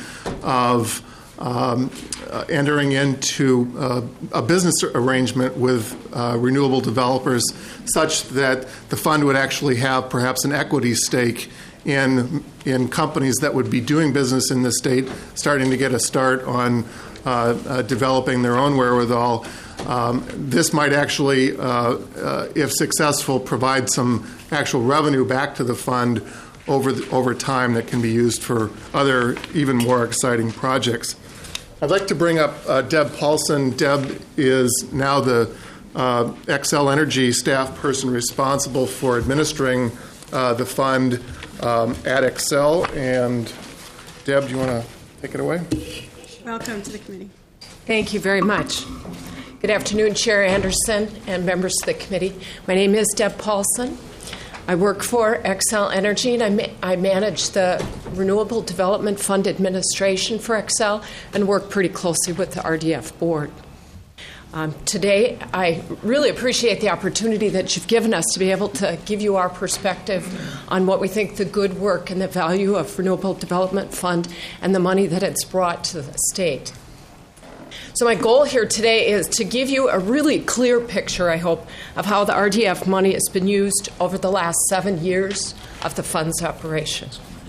of Um, uh, entering into uh, a business arrangement with uh, renewable developers such that the fund would actually have perhaps an equity stake in in companies that would be doing business in the state, starting to get a start on uh, uh, developing their own wherewithal. Um, this might actually, uh, uh, if successful, provide some actual revenue back to the fund over the, over time that can be used for other, even more exciting projects. I'd like to bring up uh, Deb Paulson. Deb is now the uh, Xcel Energy staff person responsible for administering uh, the fund um, at Xcel. And Deb, do you want to take it away? Welcome to the committee. Thank you very much. Good afternoon, Chair Anderson and members of the committee. My name is Deb Paulson. I work for Xcel Energy, and I, ma- I manage the Renewable Development Fund administration for Xcel and work pretty closely with the R D F board. Um, today, I really appreciate the opportunity that you've given us to be able to give you our perspective on what we think the good work and the value of Renewable Development Fund and the money that it's brought to the state. So my goal here today is to give you a really clear picture, I hope, of how the R D F money has been used over the last seven years of the fund's operation.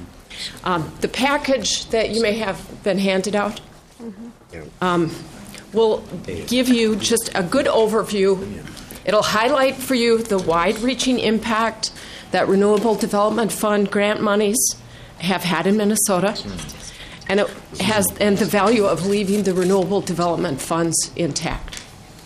Um, the package that you may have been handed out um, will give you just a good overview. It'll highlight for you the wide-reaching impact that Renewable Development Fund grant monies have had in Minnesota. And it has, and the value of leaving the renewable development funds intact.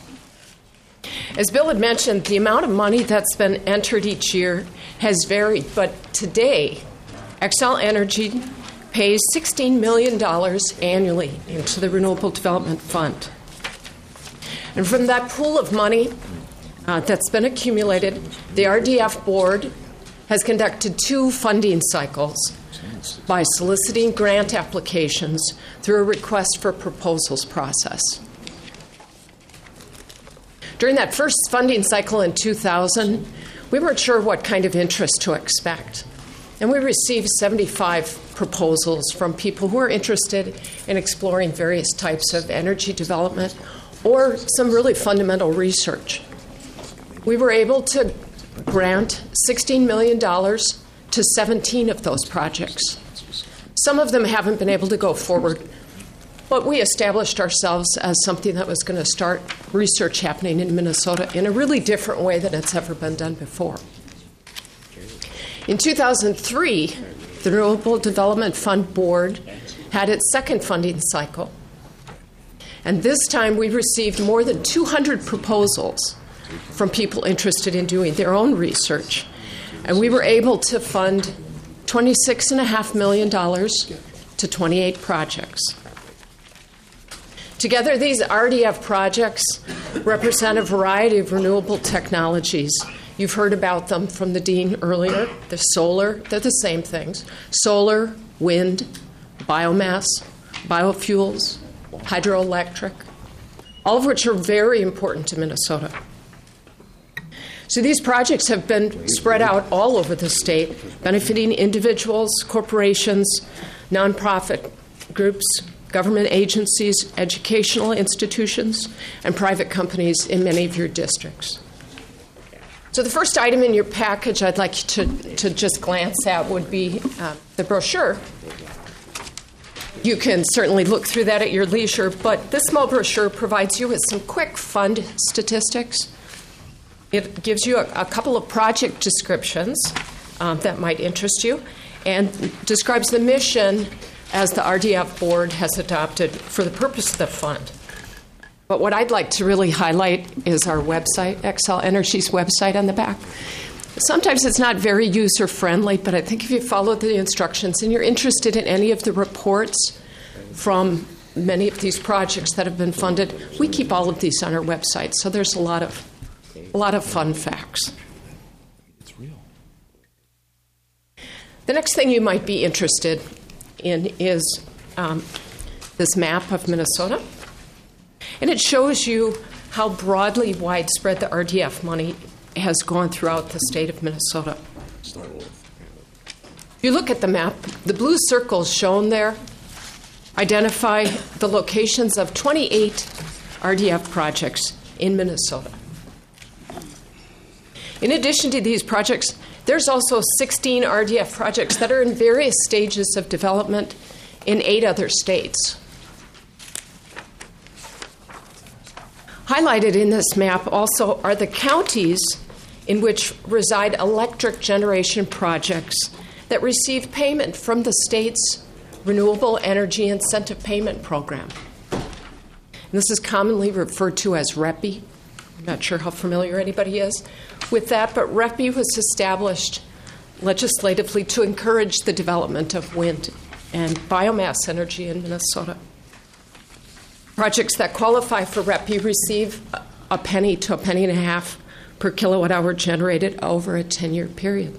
As Bill had mentioned, the amount of money that's been entered each year has varied, but today, Xcel Energy pays sixteen million dollars annually into the Renewable Development Fund. And from that pool of money uh, that's been accumulated, the R D F board has conducted two funding cycles by soliciting grant applications through a request for proposals process. During that first funding cycle in two thousand, we weren't sure what kind of interest to expect. And we received seventy-five proposals from people who were interested in exploring various types of energy development or some really fundamental research. We were able to grant sixteen million dollars to seventeen of those projects. Some of them haven't been able to go forward, but we established ourselves as something that was going to start research happening in Minnesota in a really different way than it's ever been done before. In two thousand three, the Renewable Development Fund Board had its second funding cycle. And this time we received more than two hundred proposals from people interested in doing their own research. And we were able to fund twenty-six point five million dollars to twenty-eight projects. Together, these R D F projects represent a variety of renewable technologies. You've heard about them from the dean earlier. The solar, they're the same things. Solar, wind, biomass, biofuels, hydroelectric, all of which are very important to Minnesota. So these projects have been spread out all over the state, benefiting individuals, corporations, nonprofit groups, government agencies, educational institutions, and private companies in many of your districts. So the first item in your package I'd like you to, to just glance at would be uh, the brochure. You can certainly look through that at your leisure, but this small brochure provides you with some quick fund statistics. It gives you a, a couple of project descriptions um, that might interest you and describes the mission as the R D F board has adopted for the purpose of the fund. But what I'd like to really highlight is our website, Xcel Energy's website on the back. Sometimes it's not very user-friendly, but I think if you follow the instructions and you're interested in any of the reports from many of these projects that have been funded, we keep all of these on our website, so there's a lot of a lot of fun facts. It's real. The next thing you might be interested in is um, this map of Minnesota. And it shows you how broadly widespread the R D F money has gone throughout the state of Minnesota. If you look at the map, the blue circles shown there identify the locations of twenty-eight R D F projects in Minnesota. In addition to these projects, there's also sixteen R D F projects that are in various stages of development in eight other states. Highlighted in this map also are the counties in which reside electric generation projects that receive payment from the state's Renewable Energy Incentive Payment Program. And this is commonly referred to as REPI. I'm not sure how familiar anybody is with that, but REPI was established legislatively to encourage the development of wind and biomass energy in Minnesota. Projects that qualify for REPI receive a penny to a penny and a half per kilowatt hour generated over a ten-year period.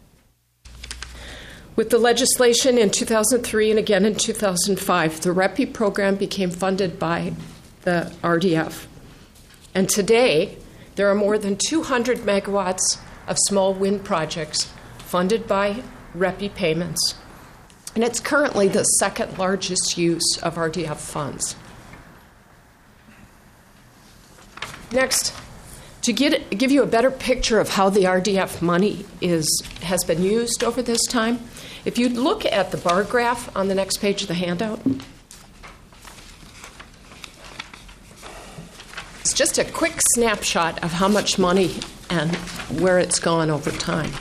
With the legislation in two thousand three and again in two thousand five, the REPI program became funded by the R D F. And today, there are more than two hundred megawatts of small wind projects funded by REPI payments. And it's currently the second largest use of R D F funds. Next, to get, give you a better picture of how the R D F money is, has been used over this time, if you look at the bar graph on the next page of the handout, it's just a quick snapshot of how much money and where it's gone over time.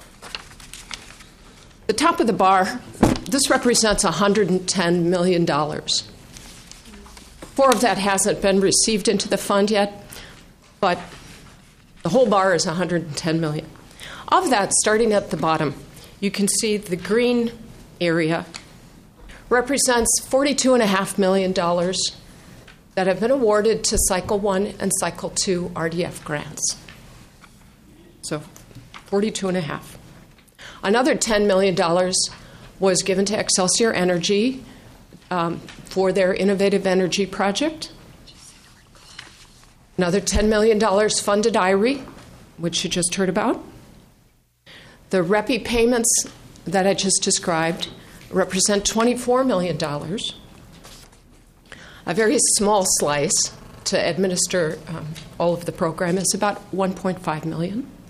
The top of the bar, this represents one hundred ten million dollars. Four of that hasn't been received into the fund yet, but the whole bar is one hundred ten million dollars. Of that, starting at the bottom, you can see the green area represents forty-two point five million dollars that have been awarded to Cycle one and Cycle two R D F grants. So forty-two point five. Another ten million dollars was given to Excelsior Energy um, for their innovative energy project. Another ten million dollars funded I R E, which you just heard about. The REPI payments that I just described represent twenty-four million dollars. A very small slice to administer um, all of the program is about one point five million dollars.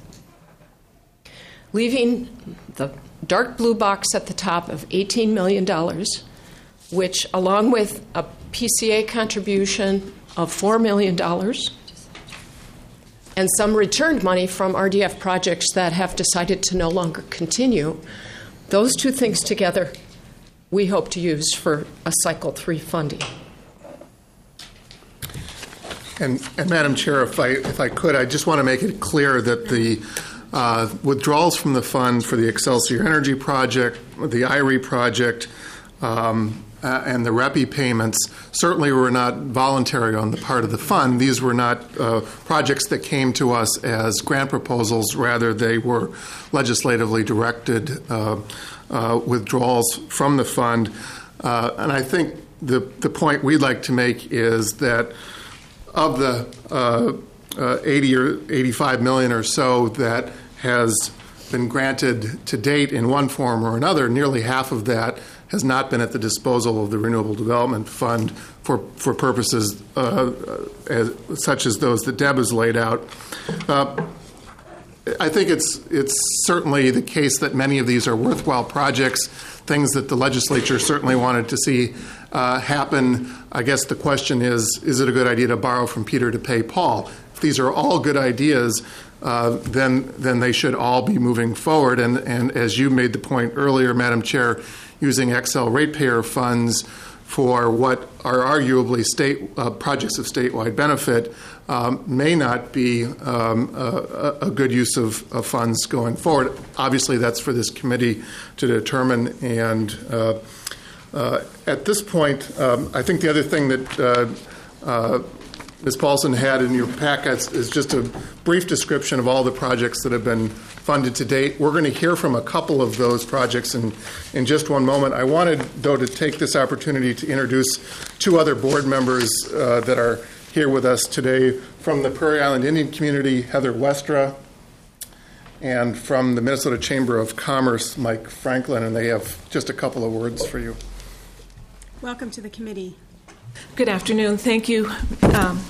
Leaving the dark blue box at the top of eighteen million dollars, which, along with a P C A contribution of four million dollars, and some returned money from R D F projects that have decided to no longer continue, those two things together we hope to use for a Cycle three funding. And, and Madam Chair, if I, if I could, I just want to make it clear that the uh, withdrawals from the fund for the Excelsior Energy project, the I R E project, um, Uh, and the REPI payments certainly were not voluntary on the part of the fund. These were not uh, projects that came to us as grant proposals. Rather, they were legislatively directed uh, uh, withdrawals from the fund. Uh, and I think the, the point we'd like to make is that of the uh, uh, eighty or eighty-five million or so that has been granted to date in one form or another, nearly half of that has not been at the disposal of the Renewable Development Fund for, for purposes uh, as, such as those that Deb has laid out. Uh, I think it's it's certainly the case that many of these are worthwhile projects, things that the legislature certainly wanted to see uh, happen. I guess the question is, is it a good idea to borrow from Peter to pay Paul? If these are all good ideas, uh, then then they should all be moving forward. And, and as you made the point earlier, Madam Chair, using Xcel ratepayer funds for what are arguably state uh, projects of statewide benefit um, may not be um, a, a good use of, of funds going forward. Obviously, that's for this committee to determine. And uh, uh, at this point, um, I think the other thing that uh, uh, Miz Paulson had in your packets is just a brief description of all the projects that have been funded to date. We're going to hear from a couple of those projects in, in just one moment. I wanted, though, to take this opportunity to introduce two other board members uh, that are here with us today. From the Prairie Island Indian community, Heather Westra, and from the Minnesota Chamber of Commerce, Mike Franklin, and they have just a couple of words for you. Welcome to the committee. Good afternoon. Thank you, um,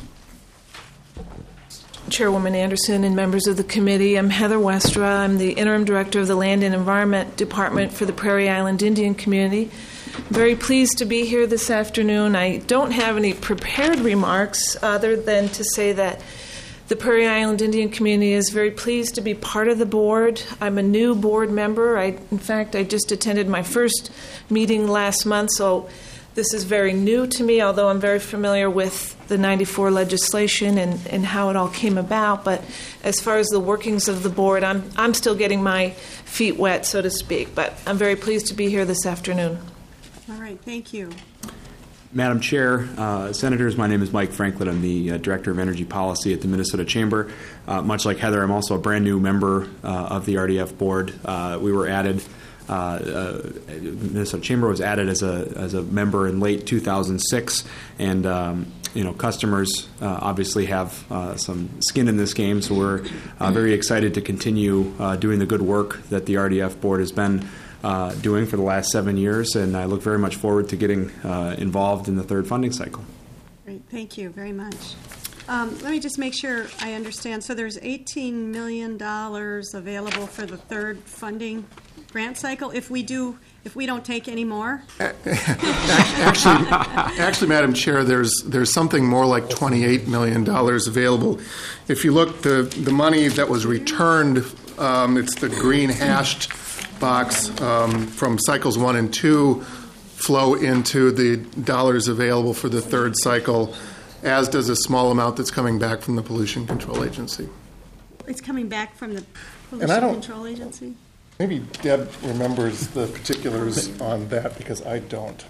Chairwoman Anderson and members of the committee. I'm Heather Westra. I'm the Interim Director of the Land and Environment Department for the Prairie Island Indian Community. I'm very pleased to be here this afternoon. I don't have any prepared remarks other than to say that the Prairie Island Indian Community is very pleased to be part of the board. I'm a new board member. I, in fact, I just attended my first meeting last month, so this is very new to me, although I'm very familiar with the ninety-four legislation and, and how it all came about. But as far as the workings of the board, I'm, I'm still getting my feet wet, so to speak. But I'm very pleased to be here this afternoon. All right, thank you. Madam Chair, uh, Senators, my name is Mike Franklin. I'm the uh, Director of Energy Policy at the Minnesota Chamber. Uh, much like Heather, I'm also a brand new member uh, of the R D F board. Uh, we were added Uh, uh, Minnesota Chamber was added as a as a member in late two thousand six, and um, you know customers uh, obviously have uh, some skin in this game. So we're uh, very excited to continue uh, doing the good work that the R D F board has been uh, doing for the last seven years, and I look very much forward to getting uh, involved in the third funding cycle. Great, thank you very much. Um, let me just make sure I understand. So there's eighteen million dollars available for the third funding grant cycle if we do if we don't take any more? Actually, actually, Madam Chair, there's there's something more like twenty-eight million dollars available. If you look, the the money that was returned, um, it's the green hashed box um, from cycles one and two, flow into the dollars available for the third cycle, as does a small amount that's coming back from the Pollution Control Agency. It's coming back from the And I Pollution don't- Control Agency? Maybe Deb remembers the particulars on that because I don't.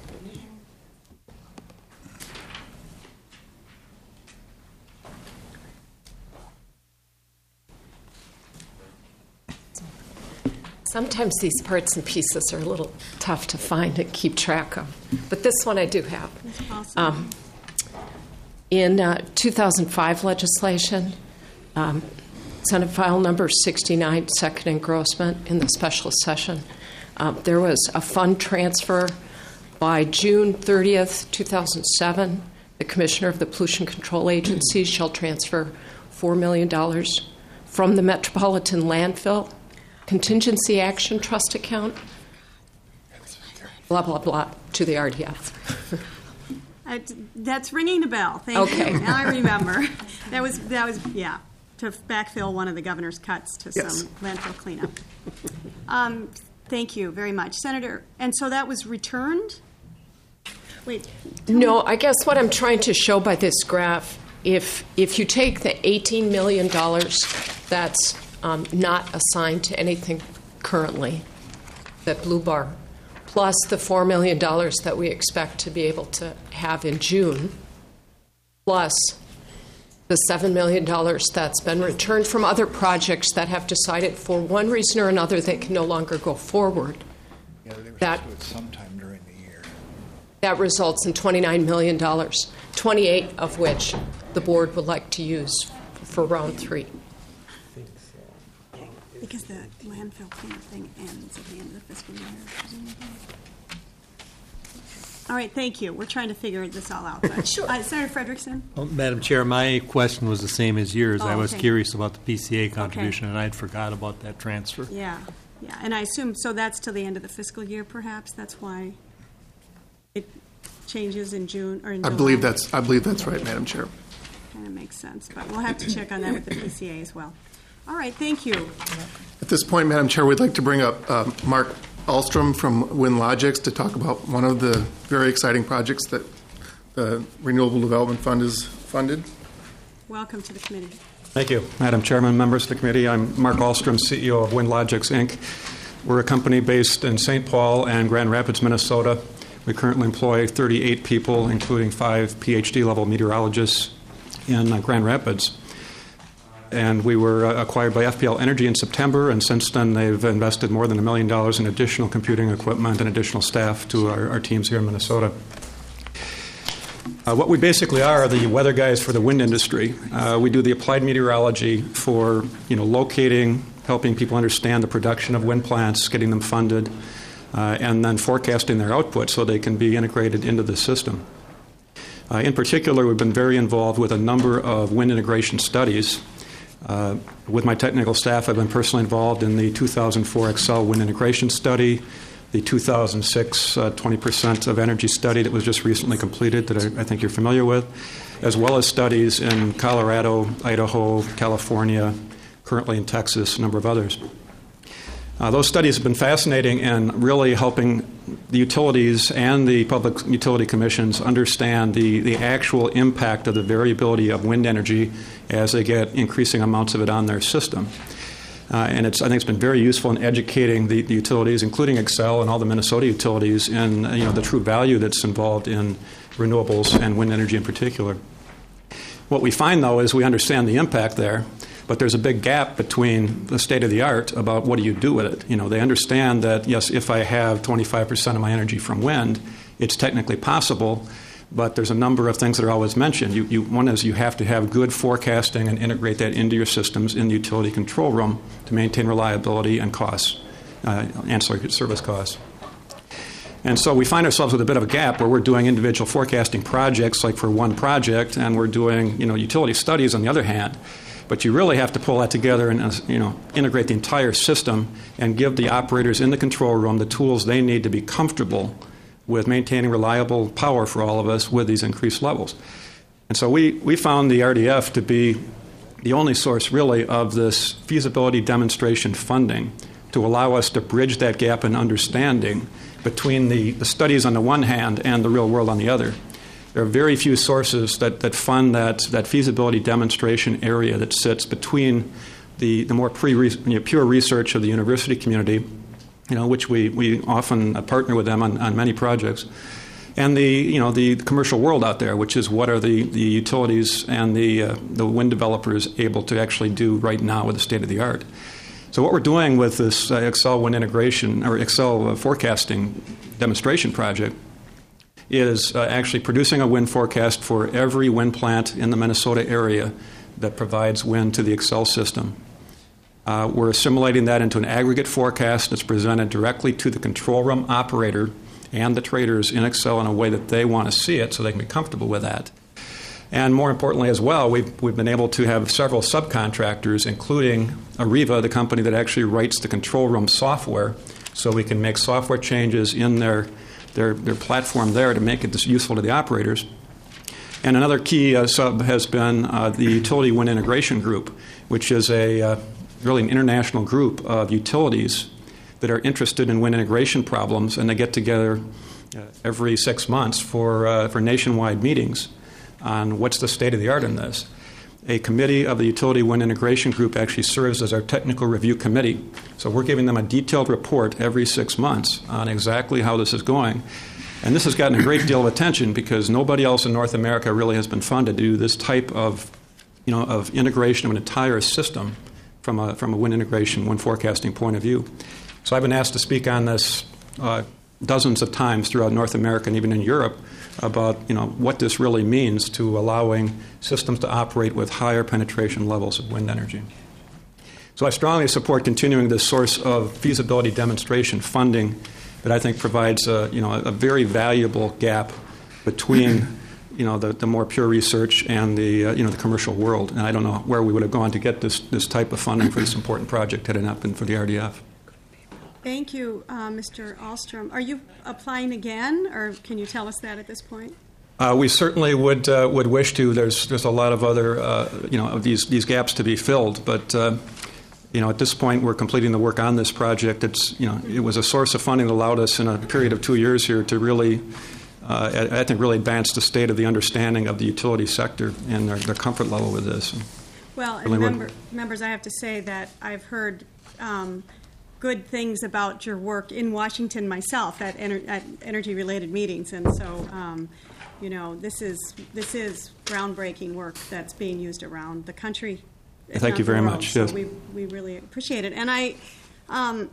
Sometimes these parts and pieces are a little tough to find and keep track of, but this one I do have. That's awesome. Um, in uh, two thousand five legislation, um, Senate File Number sixty-nine, second engrossment in the special session, um, there was a fund transfer by June thirtieth, two thousand seven. The Commissioner of the Pollution Control Agency shall transfer four million dollars from the Metropolitan Landfill Contingency Action Trust account, blah, blah, blah, to the R D F. I, that's ringing a bell. Thank Okay. you. Now I remember. That was, that was yeah, to backfill one of the governor's cuts to Yes. some landfill cleanup. Um, thank you very much. Senator, and so that was returned? Wait. No, I guess what I'm trying to show by this graph, if if you take the eighteen million dollars that's um, not assigned to anything currently, that blue bar, plus the four million dollars that we expect to be able to have in June, plus the seven million dollars that's been returned from other projects that have decided for one reason or another they can no longer go forward, Yeah, they were that supposed to do it sometime during the year. that results in twenty-nine million dollars, twenty-eight of which the board would like to use for round three. Because the landfill cleanup thing ends at the end of the fiscal year. presumably. All right, thank you. We're trying to figure this all out. But, Sure. Uh, Senator Frederickson? Well, Madam Chair, my question was the same as yours. Oh, I was okay. curious about the P C A contribution, and I'd forgot about that transfer. Yeah, yeah. And I assume, so that's till the end of the fiscal year, perhaps? That's why it changes in June or in I July? believe that's I believe that's right, Madam Chair. Kind of makes sense, but we'll have to check on that with the P C A as well. All right, thank you. At this point, Madam Chair, we'd like to bring up uh, Mark Ahlstrom from WinLogix to talk about one of the very exciting projects that the Renewable Development Fund is funded. Welcome to the committee. Thank you, Madam Chairman, members of the committee. I'm Mark Ahlstrom, C E O of WinLogix, Incorporated. We're a company based in Saint Paul and Grand Rapids, Minnesota. We currently employ thirty-eight people, including five P H D level meteorologists in uh, Grand Rapids. And we were uh, acquired by F P L Energy in September, and since then they've invested more than a million dollars in additional computing equipment and additional staff to our, our teams here in Minnesota. Uh, what we basically are are the weather guys for the wind industry. Uh, we do the applied meteorology for, you know, locating, helping people understand the production of wind plants, getting them funded, uh, and then forecasting their output so they can be integrated into the system. Uh, in particular, we've been very involved with a number of wind integration studies. Uh, with my technical staff, I've been personally involved in the two thousand four Xcel wind integration study, the two thousand six uh, twenty percent of energy study that was just recently completed that I, I think you're familiar with, as well as studies in Colorado, Idaho, California, currently in Texas, a number of others. Uh, those studies have been fascinating and really helping the utilities and the public utility commissions understand the, the actual impact of the variability of wind energy as they get increasing amounts of it on their system. Uh, and it's, I think it's been very useful in educating the, the utilities, including Xcel and all the Minnesota utilities, in you know, the true value that's involved in renewables and wind energy in particular. What we find, though, is we understand the impact there, but there's a big gap between the state of the art about what do you do with it. You know, they understand that, yes, if I have twenty-five percent of my energy from wind, it's technically possible, but there's a number of things that are always mentioned. You, you, one is you have to have good forecasting and integrate that into your systems in the utility control room to maintain reliability and costs, uh, ancillary service costs. And so we find ourselves with a bit of a gap where we're doing individual forecasting projects, like for one project, and we're doing, you know, utility studies on the other hand. But you really have to pull that together and, you know, integrate the entire system and give the operators in the control room the tools they need to be comfortable with maintaining reliable power for all of us with these increased levels. And so we, we found the R D F to be the only source, really, of this feasibility demonstration funding to allow us to bridge that gap in understanding between the, the studies on the one hand and the real world on the other. There are very few sources that, that fund that, that feasibility demonstration area that sits between the, the more pre, you know, pure research of the university community, you know, which we, we often partner with them on, on many projects, and the, you know, the commercial world out there, which is what are the, the utilities and the, uh, the wind developers able to actually do right now with the state of the art. So what we're doing with this uh, Xcel wind integration or Xcel uh, forecasting demonstration project is uh, actually producing a wind forecast for every wind plant in the Minnesota area that provides wind to the Xcel system. Uh, we're assimilating that into an aggregate forecast that's presented directly to the control room operator and the traders in Xcel in a way that they want to see it so they can be comfortable with that. And more importantly as well, we've, we've been able to have several subcontractors, including Areva, the company that actually writes the control room software, so we can make software changes in their Their, their platform there to make it this useful to the operators. And another key uh, sub has been uh, the Utility Wind Integration Group, which is a uh, really an international group of utilities that are interested in wind integration problems, and they get together uh, every six months for uh, for nationwide meetings on what's the state of the art in this. A committee of the Utility Wind Integration Group actually serves as our technical review committee. So we're giving them a detailed report every six months on exactly how this is going. And this has gotten a great deal of attention because nobody else in North America really has been funded to do this type of, you know, of integration of an entire system from a, from a wind integration, wind forecasting point of view. So I've been asked to speak on this uh, dozens of times throughout North America and even in Europe about, you know, what this really means to allowing systems to operate with higher penetration levels of wind energy. So I strongly support continuing this source of feasibility demonstration funding but I think provides a, you know, a very valuable gap between you know the, the more pure research and the uh, you know the commercial world. And I don't know where we would have gone to get this this type of funding for this important project had it not been for the R D F. Thank you, uh, Mister Ahlstrom. Are you applying again, or can you tell us that at this point? Uh, we certainly would uh, would wish to. There's there's a lot of other uh, you know of these these gaps to be filled, but uh, you know at this point we're completing the work on this project. It's you know it was a source of funding that allowed us in a period of two years here to really. Uh, I think really advanced the state of the understanding of the utility sector and their, their comfort level with this. Well, and really member, members, I have to say that I've heard um, good things about your work in Washington myself at, ener- at energy-related meetings, and so um, you know this is this is groundbreaking work that's being used around the country. Thank you very world, much. So yes. we we really appreciate it, and I. Um,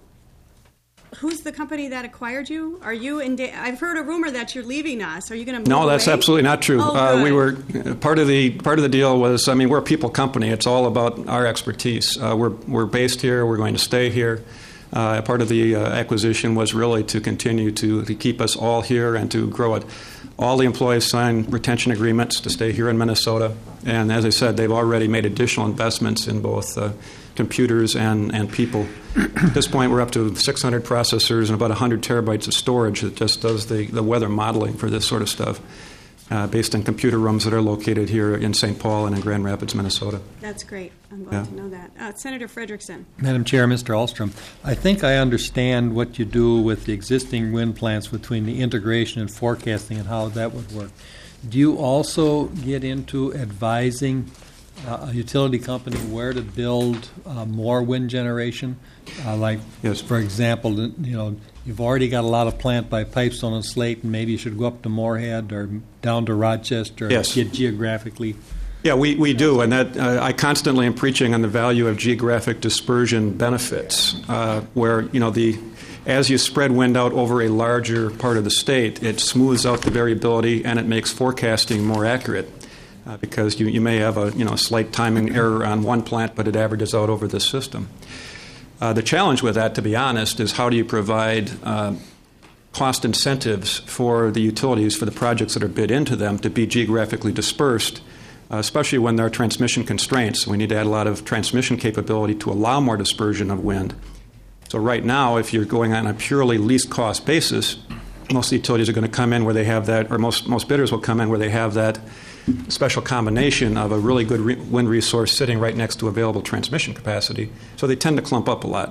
Who's the company that acquired you? Are you in? Da- I've heard a rumor that you're leaving us. Are you going to move No, that's away? absolutely not true. Oh, uh, we were good. part of the part of the deal was. I mean, we're a people company. It's all about our expertise. Uh, we're we're based here. We're going to stay here. Uh, part of the uh, acquisition was really to continue to, to keep us all here and to grow it. All the employees signed retention agreements to stay here in Minnesota, and as I said, they've already made additional investments in both uh, computers and, and people. At this point, we're up to six hundred processors and about one hundred terabytes of storage that just does the, the weather modeling for this sort of stuff, uh, based on computer rooms that are located here in Saint Paul and in Grand Rapids, Minnesota. That's great. I'm glad Yeah. to know that. Uh, Senator Frederickson. Madam Chair, Mister Ahlstrom, I think I understand what you do with the existing wind plants between the integration and forecasting and how that would work. Do you also get into advising uh, a utility company where to build uh, more wind generation? Uh, like, yes. for example, you know, you've already got a lot of plant by Pipestone and Slate, and maybe you should go up to Moorhead or down to Rochester Yes. and get geographically. Yeah, we, we do, and that uh, I constantly am preaching on the value of geographic dispersion benefits, uh, where you know the as you spread wind out over a larger part of the state, it smooths out the variability and it makes forecasting more accurate, uh, because you, you may have a you know a slight timing error on one plant, but it averages out over the system. Uh, the challenge with that, to be honest, is how do you provide uh, cost incentives for the utilities for the projects that are bid into them to be geographically dispersed. Uh, especially when there are transmission constraints. We need to add a lot of transmission capability to allow more dispersion of wind. So right now, if you're going on a purely least cost basis, most utilities are going to come in where they have that, or most, most bidders will come in where they have that special combination of a really good re- wind resource sitting right next to available transmission capacity. So they tend to clump up a lot.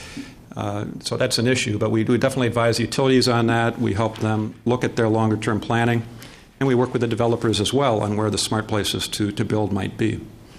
Uh, so that's an issue, but we do definitely advise utilities on that. We help them look at their longer term planning. And we work with the developers as well on where the smart places to, to build might be.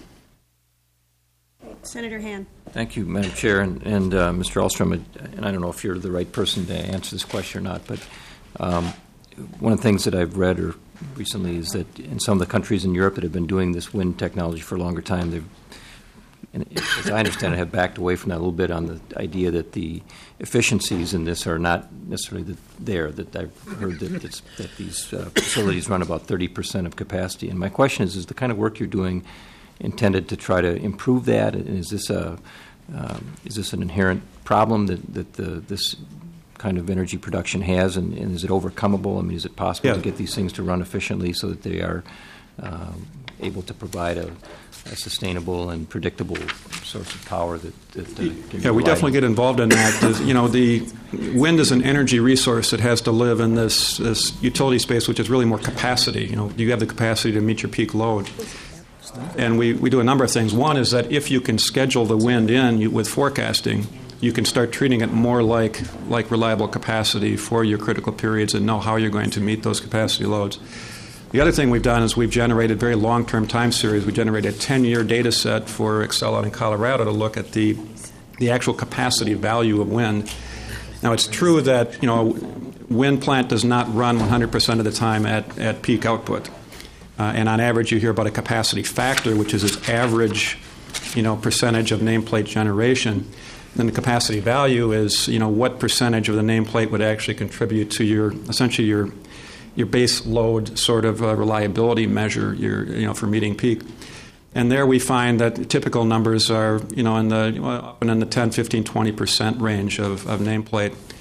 Senator Han. Thank you, Madam Chair. And, and uh, Mister Ahlstrom, and I don't know if you're the right person to answer this question or not, but um, one of the things that I've read or recently is that in some of the countries in Europe that have been doing this wind technology for a longer time, they've, and as I understand it, have backed away from that a little bit on the idea that the efficiencies in this are not necessarily the, there, that I've heard that, that's, that these uh, facilities run about thirty percent of capacity. And my question is, is the kind of work you're doing intended to try to improve that? And is this a um, is this an inherent problem that, that the, this kind of energy production has, and, and is it overcomable? I mean, is it possible yeah. to get these things to run efficiently so that they are um, able to provide a a sustainable and predictable source of power that, that uh, can yeah, we definitely get involved in that. There's, you know, the wind is an energy resource that has to live in this, this utility space, which is really more capacity. You know, you have the capacity to meet your peak load. And we, we do a number of things. One is that if you can schedule the wind in you, with forecasting, you can start treating it more like, like reliable capacity for your critical periods and know how you're going to meet those capacity loads. The other thing we've done is we've generated very long-term time series. We generated a ten-year data set for Xcel out in Colorado to look at the the actual capacity value of wind. Now, it's true that, you know, a wind plant does not run one hundred percent of the time at, at peak output. Uh, and on average, you hear about a capacity factor, which is its average, you know, percentage of nameplate generation. Then the capacity value is, you know, what percentage of the nameplate would actually contribute to your, essentially your your base load sort of uh, reliability measure, your, you know, for meeting peak. And there we find that typical numbers are, you know, in the, well, in the ten, fifteen, twenty percent range of, of nameplate.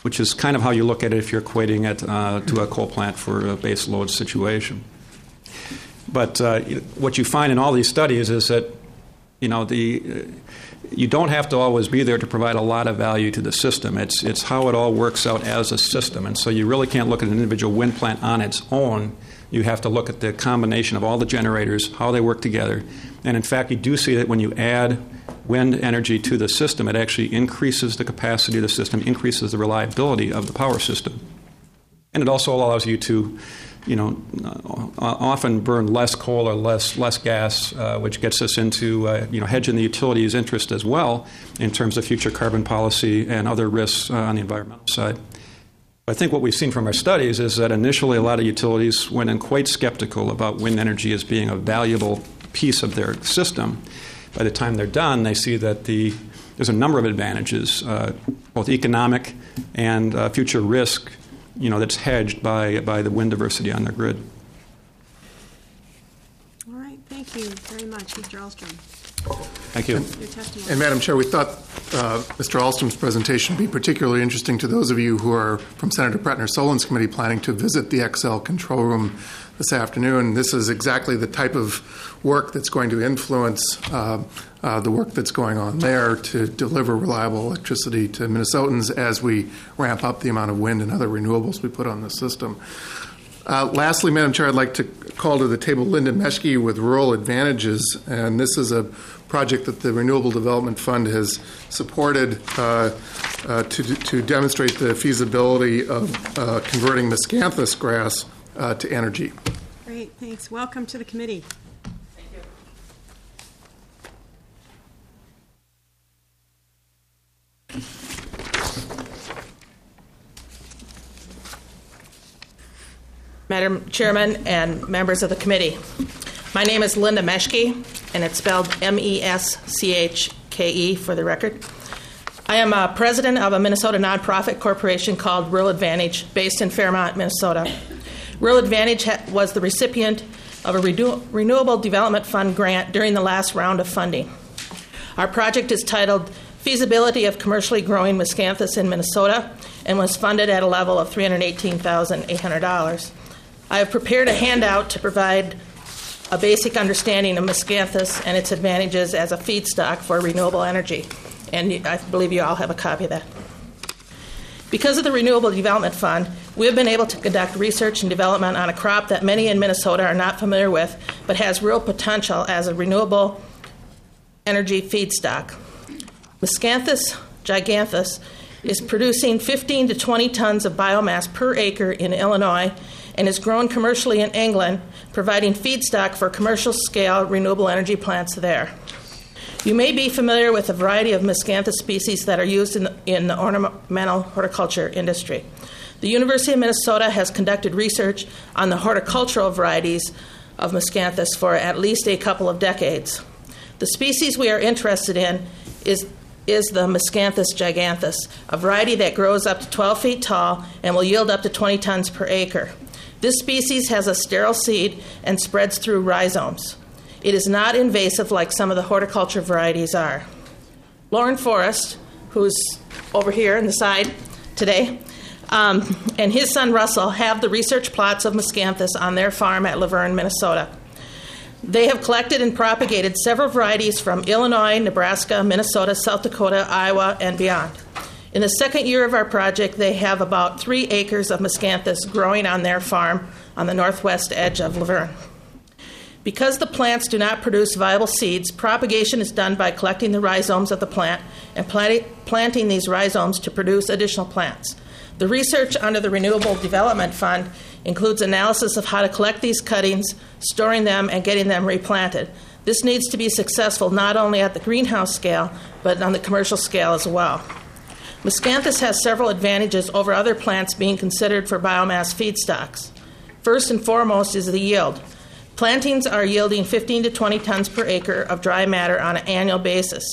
which is kind of how you look at it if you're equating it uh, to a coal plant for a base load situation. But uh, what you find in all these studies is that, you know, the uh, you don't have to always be there to provide a lot of value to the system. It's it's how it all works out as a system, and so you really can't look at an individual wind plant on its own. You have to look at the combination of all the generators, how they work together, and in fact, you do see that when you add wind energy to the system, it actually increases the capacity of the system, increases the reliability of the power system, and it also allows you to, you know, often burn less coal or less less gas, uh, which gets us into, uh, you know, hedging the utilities' interest as well in terms of future carbon policy and other risks uh, on the environmental side. I think what we've seen from our studies is that initially a lot of utilities went in quite skeptical about wind energy as being a valuable piece of their system. By the time they're done, they see that the there's a number of advantages, uh, both economic and uh, future risk, you know, that's hedged by by the wind diversity on their grid. All right, thank you very much, Mister Ahlstrom. Thank you. Your testimony. And Madam Chair, we thought uh, Mister Ahlstrom's presentation would be particularly interesting to those of you who are from Senator Pretner-Solon's committee planning to visit the Xcel control room this afternoon. This is exactly the type of work that's going to influence uh, uh, the work that's going on there to deliver reliable electricity to Minnesotans as we ramp up the amount of wind and other renewables we put on the system. Uh, lastly, Madam Chair, I'd like to call to the table Linda Meschke with Rural Advantages, and this is a project that the Renewable Development Fund has supported uh, uh, to, to demonstrate the feasibility of uh, converting miscanthus grass uh, to energy. Great, thanks. Welcome to the committee. Thank you. Madam Chairman and members of the committee, my name is Linda Meschke, and it's spelled M E S C H K E for the record. I am a president of a Minnesota nonprofit corporation called Rural Advantage, based in Fairmont, Minnesota. Rural Advantage ha- was the recipient of a Renew- Renewable Development Fund grant during the last round of funding. Our project is titled Feasibility of Commercially Growing Miscanthus in Minnesota and was funded at a level of three hundred eighteen thousand eight hundred dollars. I have prepared a handout to provide a basic understanding of miscanthus and its advantages as a feedstock for renewable energy, and I believe you all have a copy of that. Because of the Renewable Development Fund, we have been able to conduct research and development on a crop that many in Minnesota are not familiar with, but has real potential as a renewable energy feedstock. Miscanthus giganthus is producing fifteen to twenty tons of biomass per acre in Illinois and is grown commercially in England, providing feedstock for commercial-scale renewable energy plants there. You may be familiar with a variety of miscanthus species that are used in the, in the ornamental horticulture industry. The University of Minnesota has conducted research on the horticultural varieties of miscanthus for at least a couple of decades. The species we are interested in is is the Miscanthus giganthus, a variety that grows up to twelve feet tall and will yield up to twenty tons per acre. This species has a sterile seed and spreads through rhizomes. It is not invasive like some of the horticulture varieties are. Lauren Forrest, who's over here on the side today, um, and his son Russell have the research plots of Miscanthus on their farm at Laverne, Minnesota. They have collected and propagated several varieties from Illinois, Nebraska, Minnesota, South Dakota, Iowa, and beyond. In the second year of our project, they have about three acres of miscanthus growing on their farm on the northwest edge of Laverne. Because the plants do not produce viable seeds, propagation is done by collecting the rhizomes of the plant and plant- planting these rhizomes to produce additional plants. The research under the Renewable Development Fund includes analysis of how to collect these cuttings, storing them, and getting them replanted. This needs to be successful not only at the greenhouse scale, but on the commercial scale as well. Miscanthus has several advantages over other plants being considered for biomass feedstocks. First and foremost is the yield. Plantings are yielding fifteen to twenty tons per acre of dry matter on an annual basis.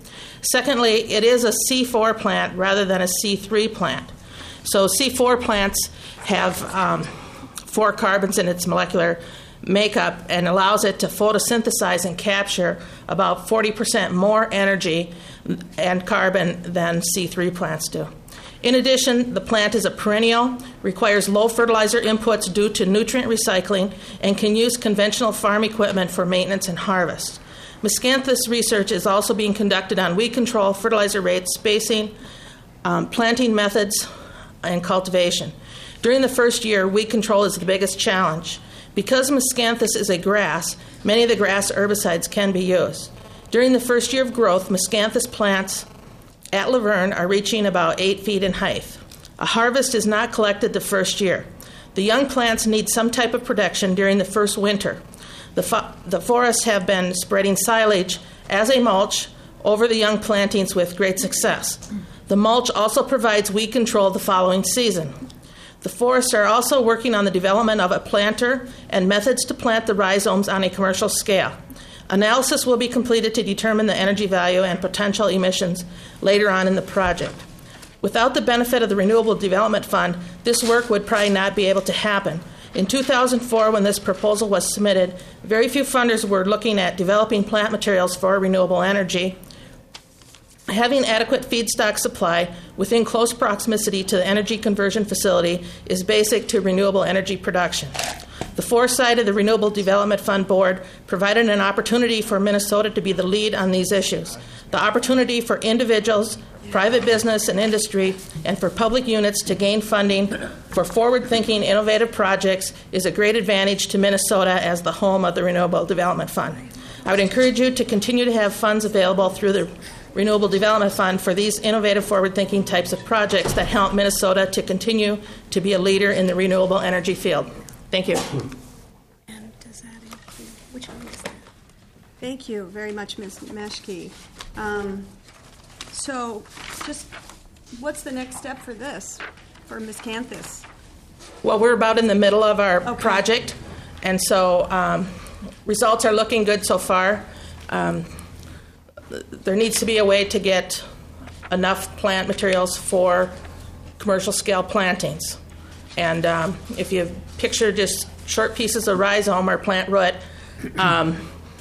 Secondly, it is a C four plant rather than a C three plant. So C four plants have um, four carbons in its molecular makeup and allows it to photosynthesize and capture about forty percent more energy and carbon than C three plants do. In addition, the plant is a perennial, requires low fertilizer inputs due to nutrient recycling, and can use conventional farm equipment for maintenance and harvest. Miscanthus research is also being conducted on weed control, fertilizer rates, spacing, um, planting methods, and cultivation. During the first year, weed control is the biggest challenge. Because Miscanthus is a grass, many of the grass herbicides can be used. During the first year of growth, Miscanthus plants at Laverne are reaching about eight feet in height. A harvest is not collected the first year. The young plants need some type of protection during the first winter. The, fo- the forests have been spreading silage as a mulch over the young plantings with great success. The mulch also provides weed control the following season. The forests are also working on the development of a planter and methods to plant the rhizomes on a commercial scale. Analysis will be completed to determine the energy value and potential emissions later on in the project. Without the benefit of the Renewable Development Fund, this work would probably not be able to happen. In two thousand four, when this proposal was submitted, very few funders were looking at developing plant materials for renewable energy. Having adequate feedstock supply within close proximity to the energy conversion facility is basic to renewable energy production. The foresight of the Renewable Development Fund Board provided an opportunity for Minnesota to be the lead on these issues. The opportunity for individuals, private business, and industry, and for public units to gain funding for forward-thinking, innovative projects is a great advantage to Minnesota as the home of the Renewable Development Fund. I would encourage you to continue to have funds available through the Renewable Development Fund for these innovative, forward-thinking types of projects that help Minnesota to continue to be a leader in the renewable energy field. Thank you. And does that include, which one is that? Thank you very much, Miz Meschke. Um, so, just what's the next step for this, for Miscanthus? Well, we're about in the middle of our Okay. project, and so um, results are looking good so far. Um, there needs to be a way to get enough plant materials for commercial scale plantings. And um, if you picture just short pieces of rhizome or plant root um,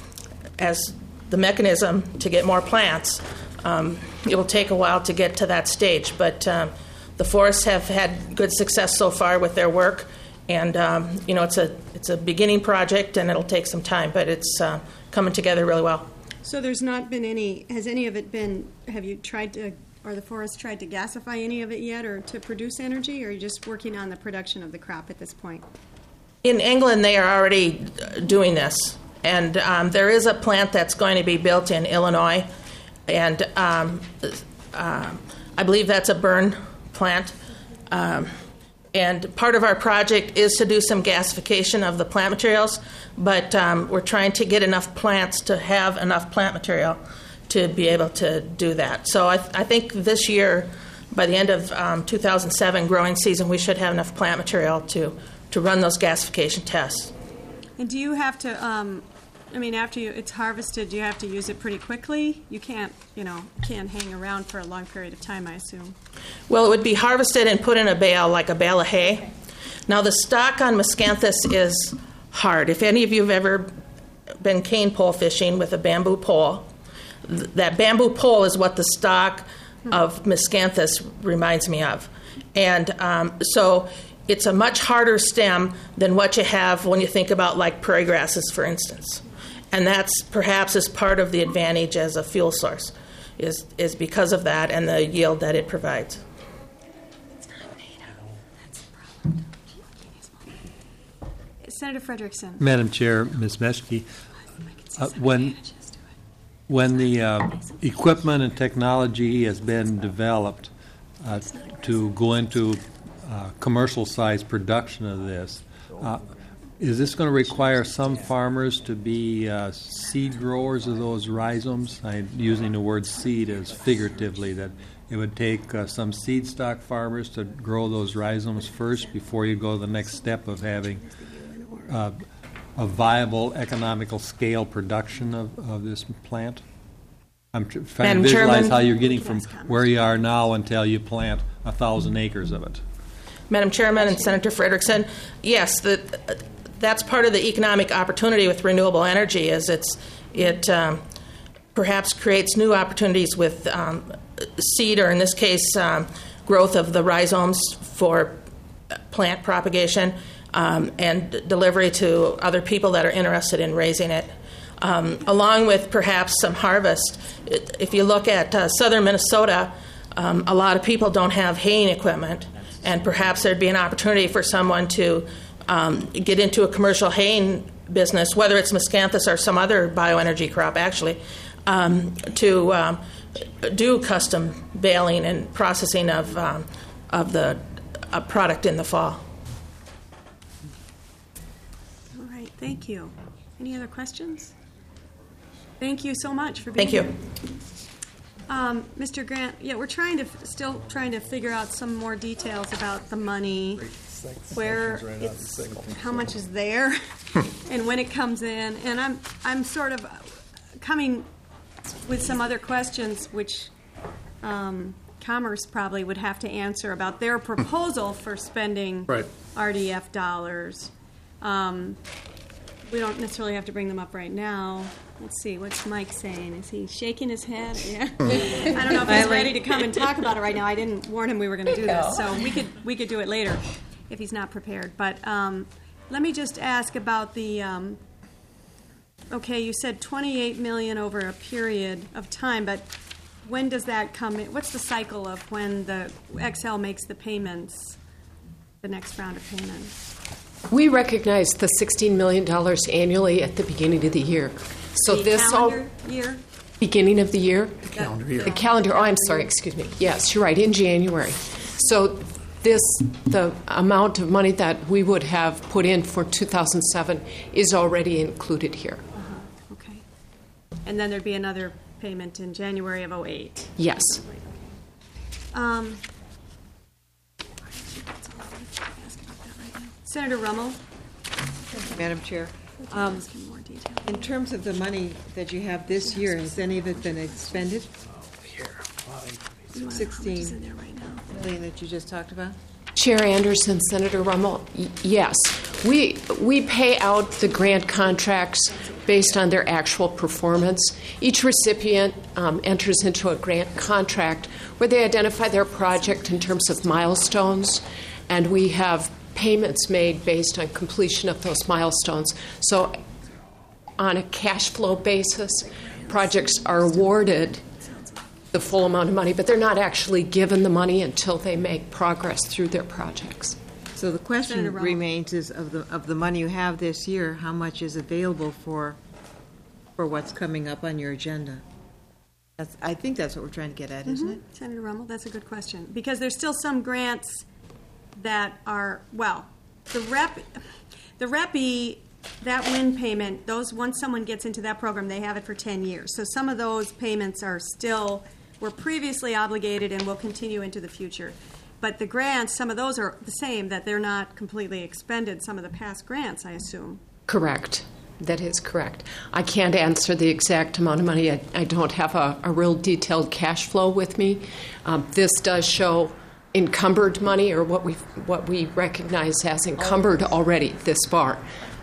as the mechanism to get more plants, um, it will take a while to get to that stage. But um, the forests have had good success so far with their work, and um, you know it's a it's a beginning project, and it'll take some time, but it's uh, coming together really well. So there's not been any, has any of it been, have you tried to, or the forest tried to gasify any of it yet, or to produce energy, or are you just working on the production of the crop at this point? In England, they are already doing this, and um, there is a plant that's going to be built in Illinois, and um, uh, I believe that's a burn plant. Um, and part of our project is to do some gasification of the plant materials, but um, we're trying to get enough plants to have enough plant material to be able to do that. So I, th- I think this year, by the end of um, two thousand seven growing season, we should have enough plant material to, to run those gasification tests. And do you have to, um, I mean, after you, it's harvested, do you have to use it pretty quickly? You can't, you know, can't hang around for a long period of time, I assume. Well, it would be harvested and put in a bale, like a bale of hay. Now, the stalk on Miscanthus is hard. If any of you have ever been cane pole fishing with a bamboo pole, th- that bamboo pole is what the stalk of Miscanthus reminds me of. And um, so it's a much harder stem than what you have when you think about like prairie grasses, for instance. And that's perhaps is part of the advantage as a fuel source, is, is because of that and the yield that it provides. Senator Frederickson. Madam Chair, Miz Meschke, uh, when when the uh, equipment and technology has been developed uh, to go into uh, commercial size production of this, uh, is this going to require some farmers to be uh, seed growers of those rhizomes? I'm using the word seed as figuratively, that it would take uh, some seed stock farmers to grow those rhizomes first before you go to the next step of having Uh, a viable economical scale production of, of this plant? I'm tr- trying Madam to visualize Chairman, how you're getting from where you are now until you plant a thousand acres of it. Madam Chairman and Senator Frederickson, yes, the, that's part of the economic opportunity with renewable energy. Is it's it um, perhaps creates new opportunities with um, seed, or in this case, um, growth of the rhizomes for plant propagation um, and d- delivery to other people that are interested in raising it. Um, along with perhaps some harvest. It, if you look at uh, southern Minnesota, um, a lot of people don't have haying equipment, and perhaps there'd be an opportunity for someone to um, get into a commercial haying business, whether it's miscanthus or some other bioenergy crop, actually, um, to um, do custom baling and processing of um, of the uh, product in the fall. All right, thank you. Any other questions? Thank you so much for being Thank you. here. Um, Mister Grant, yeah, we're trying to still trying to figure out some more details about the money, where it's, how much is there, and when it comes in. And I'm I'm sort of coming with some other questions, which um, Commerce probably would have to answer about their proposal for spending Right. R D F dollars. Um, we don't necessarily have to bring them up right now. Let's see, what's Mike saying? Is he shaking his head? Yeah. I don't know if he's ready to come and talk about it right now. I didn't warn him we were going to do this, so we could we could do it later if he's not prepared. But um, let me just ask about the. Um, okay, you said twenty-eight million dollars over a period of time, but when does that come in? What's the cycle of when the X L makes the payments, the next round of payments? We recognize the sixteen million dollars annually at the beginning of the year. So the this calendar all year? beginning of the year? The calendar year. The calendar, oh, I'm sorry, excuse me. Yes, you're right, in January. So this, the amount of money that we would have put in for two thousand seven is already included here. Uh-huh. Okay. And then there'd be another payment in January of oh eight. Yes. Um, Senator Rummel. Madam Chair, um, in terms of the money that you have this year, has any of it been expended? sixteen million that you just talked about? Chair Anderson, Senator Rummel, y- yes. We, we pay out the grant contracts based on their actual performance. Each recipient um, enters into a grant contract where they identify their project in terms of milestones, and we have payments made based on completion of those milestones. So on a cash flow basis, projects are awarded the full amount of money, but they're not actually given the money until they make progress through their projects. So the question remains is of the of the money you have this year, how much is available for for what's coming up on your agenda? That's, I think that's what we're trying to get at, isn't Mhm. it? Senator Rummel, that's a good question. Because there's still some grants that are, well, the rep, the R E P I, that WIN payment, those, once someone gets into that program, they have it for ten years. So some of those payments are still, were previously obligated and will continue into the future. But the grants, some of those are the same, that they're not completely expended, some of the past grants, I assume. Correct. That is correct. I can't answer the exact amount of money. I, I don't have a, a real detailed cash flow with me. Um, this does show encumbered money, or what we what we recognize as encumbered already this far.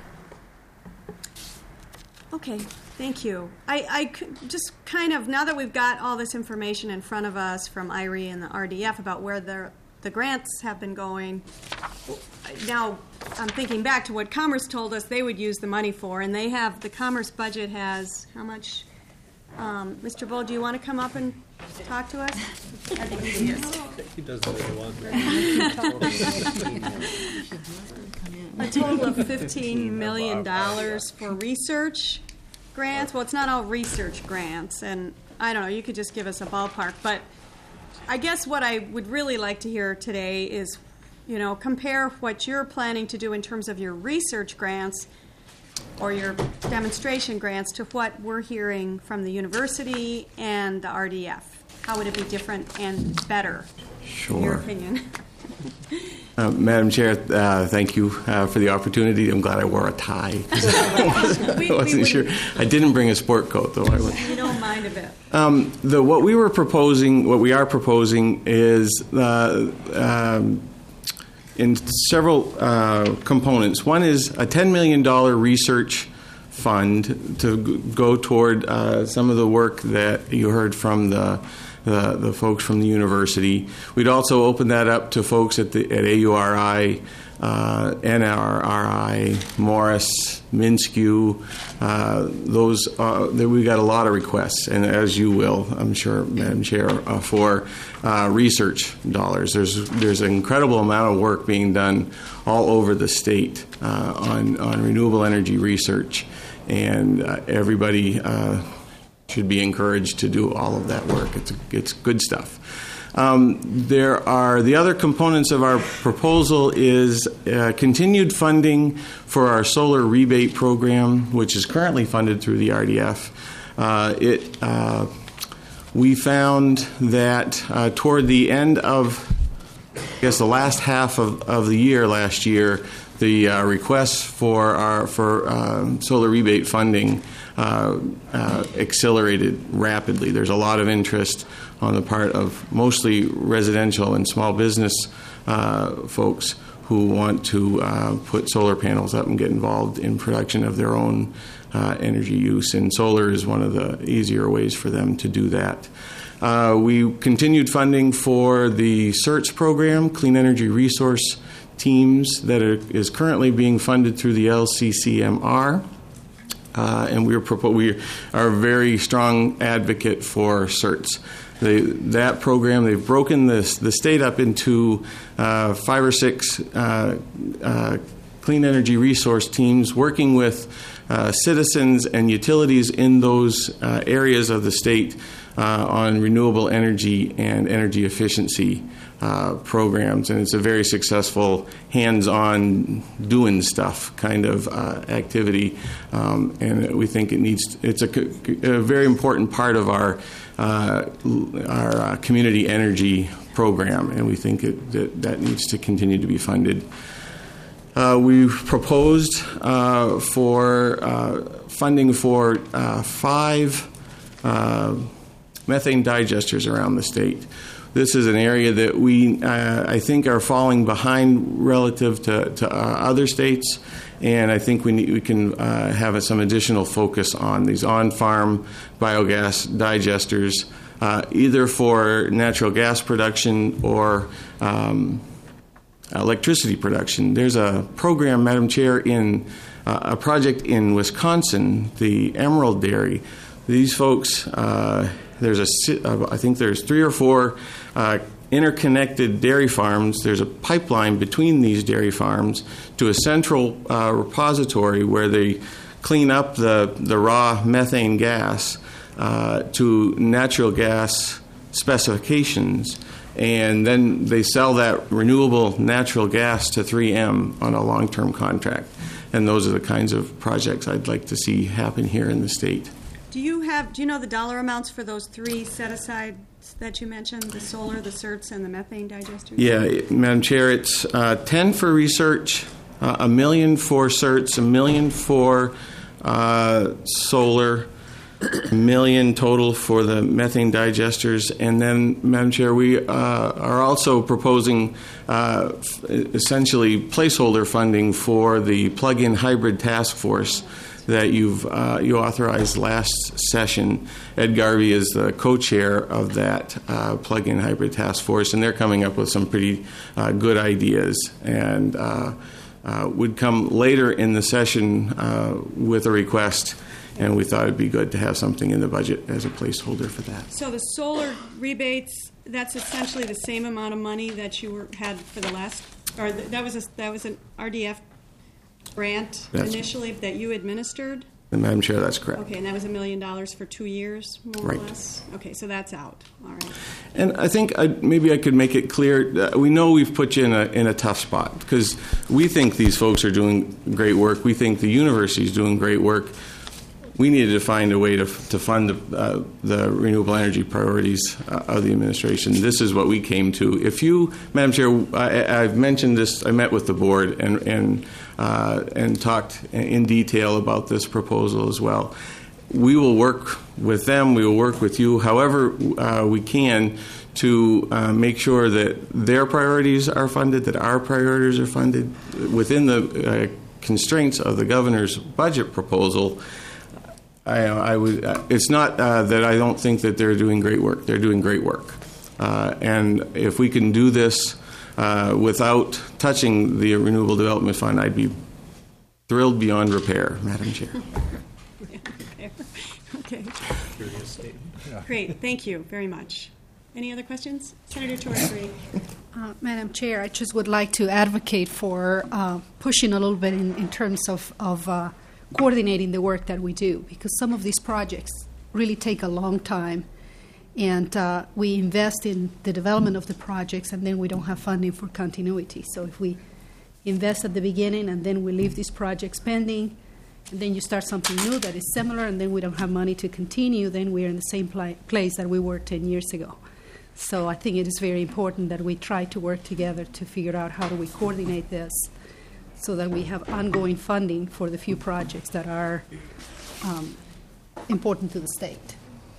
Okay, thank you. I, I could just kind of, now that we've got all this information in front of us from I R E and the R D F about where the, the grants have been going, now I'm thinking back to what Commerce told us they would use the money for, and they have, the Commerce budget has, how much? Um, Mister Bull, do you want to come up and talk to us? I think he is. He doesn't really want A total of fifteen million dollars for research grants. Well, it's not all research grants, and I don't know, you could just give us a ballpark. But I guess what I would really like to hear today is, you know, compare what you're planning to do in terms of your research grants or your demonstration grants to what we're hearing from the university and the R D F. How would it be different and better, Sure. in your opinion? Uh, Madam Chair, uh, thank you uh, for the opportunity. I'm glad I wore a tie. I We- we wasn't sure. I didn't bring a sport coat, though. I would. We don't mind a bit. Um, the, what we were proposing, what we are proposing is uh, um, in several uh, components. One is a ten million dollars research fund to g- go toward uh, some of the work that you heard from the the, the folks from the university. We'd also open that up to folks at, the, at A U R I, uh, N R R I, Morris, Minskew. Uh, those uh, we got a lot of requests, and as you will, I'm sure, Madam Chair, uh, for uh, research dollars. There's there's an incredible amount of work being done all over the state uh, on on renewable energy research, and uh, everybody uh, should be encouraged to do all of that work. It's it's good stuff. Um, there are the other components of our proposal is uh, continued funding for our solar rebate program, which is currently funded through the R D F. Uh, it uh, we found that uh, toward the end of, I guess, the last half of, of the year last year, the uh, requests for our for uh, solar rebate funding uh, uh, accelerated rapidly. There's a lot of interest on the part of mostly residential and small business uh, folks who want to uh, put solar panels up and get involved in production of their own uh, energy use. And solar is one of the easier ways for them to do that. Uh, we continued funding for the CERTS program, Clean Energy Resource Teams, that are, is currently being funded through the L C C M R. Uh, and we are, we are a very strong advocate for CERTS. They, that program, they've broken this, the state up into uh, five or six uh, uh, clean energy resource teams working with uh, citizens and utilities in those uh, areas of the state uh, on renewable energy and energy efficiency uh, programs. And it's a very successful hands-on doing stuff kind of uh, activity. Um, and we think it needs, it's a, a very important part of our Uh, our uh, community energy program, and we think it, that that needs to continue to be funded. Uh, we've proposed uh, for uh, funding for uh, five uh, methane digesters around the state. This is an area that we, uh, I think, are falling behind relative to, to uh, other states, and I think we need, we can uh, have some additional focus on these on-farm biogas digesters, uh, either for natural gas production or um, electricity production. There's a program, Madam Chair, in uh, a project in Wisconsin, the Emerald Dairy. These folks, uh, there's a, uh, I think there's three or four uh, interconnected dairy farms. There's a pipeline between these dairy farms to a central uh, repository where they clean up the, the raw methane gas uh, to natural gas specifications, and then they sell that renewable natural gas to three M on a long-term contract. And those are the kinds of projects I'd like to see happen here in the state. Do you have? Do you know the dollar amounts for those three set-asides that you mentioned, the solar, the CERTS, and the methane digesters? Yeah, Madam Chair, it's uh, ten for research, uh, a million for CERTS, a million for uh, solar, a million total for the methane digesters, and then, Madam Chair, we uh, are also proposing uh, essentially placeholder funding for the plug-in hybrid task force that you've uh, you authorized last session. Ed Garvey is the co-chair of that uh, plug-in hybrid task force, and they're coming up with some pretty uh, good ideas, and uh, uh, would come later in the session uh, with a request, and we thought it'd be good to have something in the budget as a placeholder for that. So the solar rebates, that's essentially the same amount of money that you were, had for the last, or th- that was a, that was an R D F grant That's initially that you administered? And Madam Chair, that's correct. Okay, and that was a million dollars for two years, more Right. or less? Okay, so that's out. All right. And I think I, maybe I could make it clear. Uh, we know we've put you in a in a tough spot because we think these folks are doing great work. We think the university is doing great work. We needed to find a way to to fund the, uh, the renewable energy priorities uh, of the administration. This is what we came to. If you, Madam Chair, I, I've mentioned this. I met with the board and and uh, and talked in detail about this proposal as well. We will work with them. We will work with you, however uh, we can, to uh, make sure that their priorities are funded, that our priorities are funded within the uh, constraints of the governor's budget proposal. I, I would. Uh, it's not uh, that I don't think that they're doing great work. They're doing great work, uh, and if we can do this uh, without touching the Renewable Development Fund, I'd be thrilled beyond repair, Madam Chair. Okay. Great. Thank you very much. Any other questions? Senator Torres. Uh, Madam Chair, I just would like to advocate for uh, pushing a little bit in, in terms of, of uh, coordinating the work that we do, because some of these projects really take a long time, and uh, we invest in the development of the projects, and then we don't have funding for continuity. So if we invest at the beginning and then we leave these projects pending, and then you start something new that is similar, and then we don't have money to continue, then we're in the same pla- place that we were ten years ago. So I think it is very important that we try to work together to figure out how do we coordinate this so that we have ongoing funding for the few projects that are um, important to the state.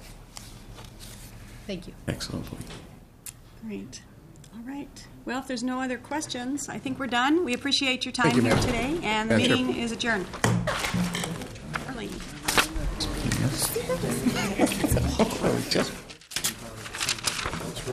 Thank you. Excellent point. Great. All right. Well, if there's no other questions, I think we're done. We appreciate your time you, here ma'am. today, and the Madam Chair. meeting is adjourned. Arlene. Just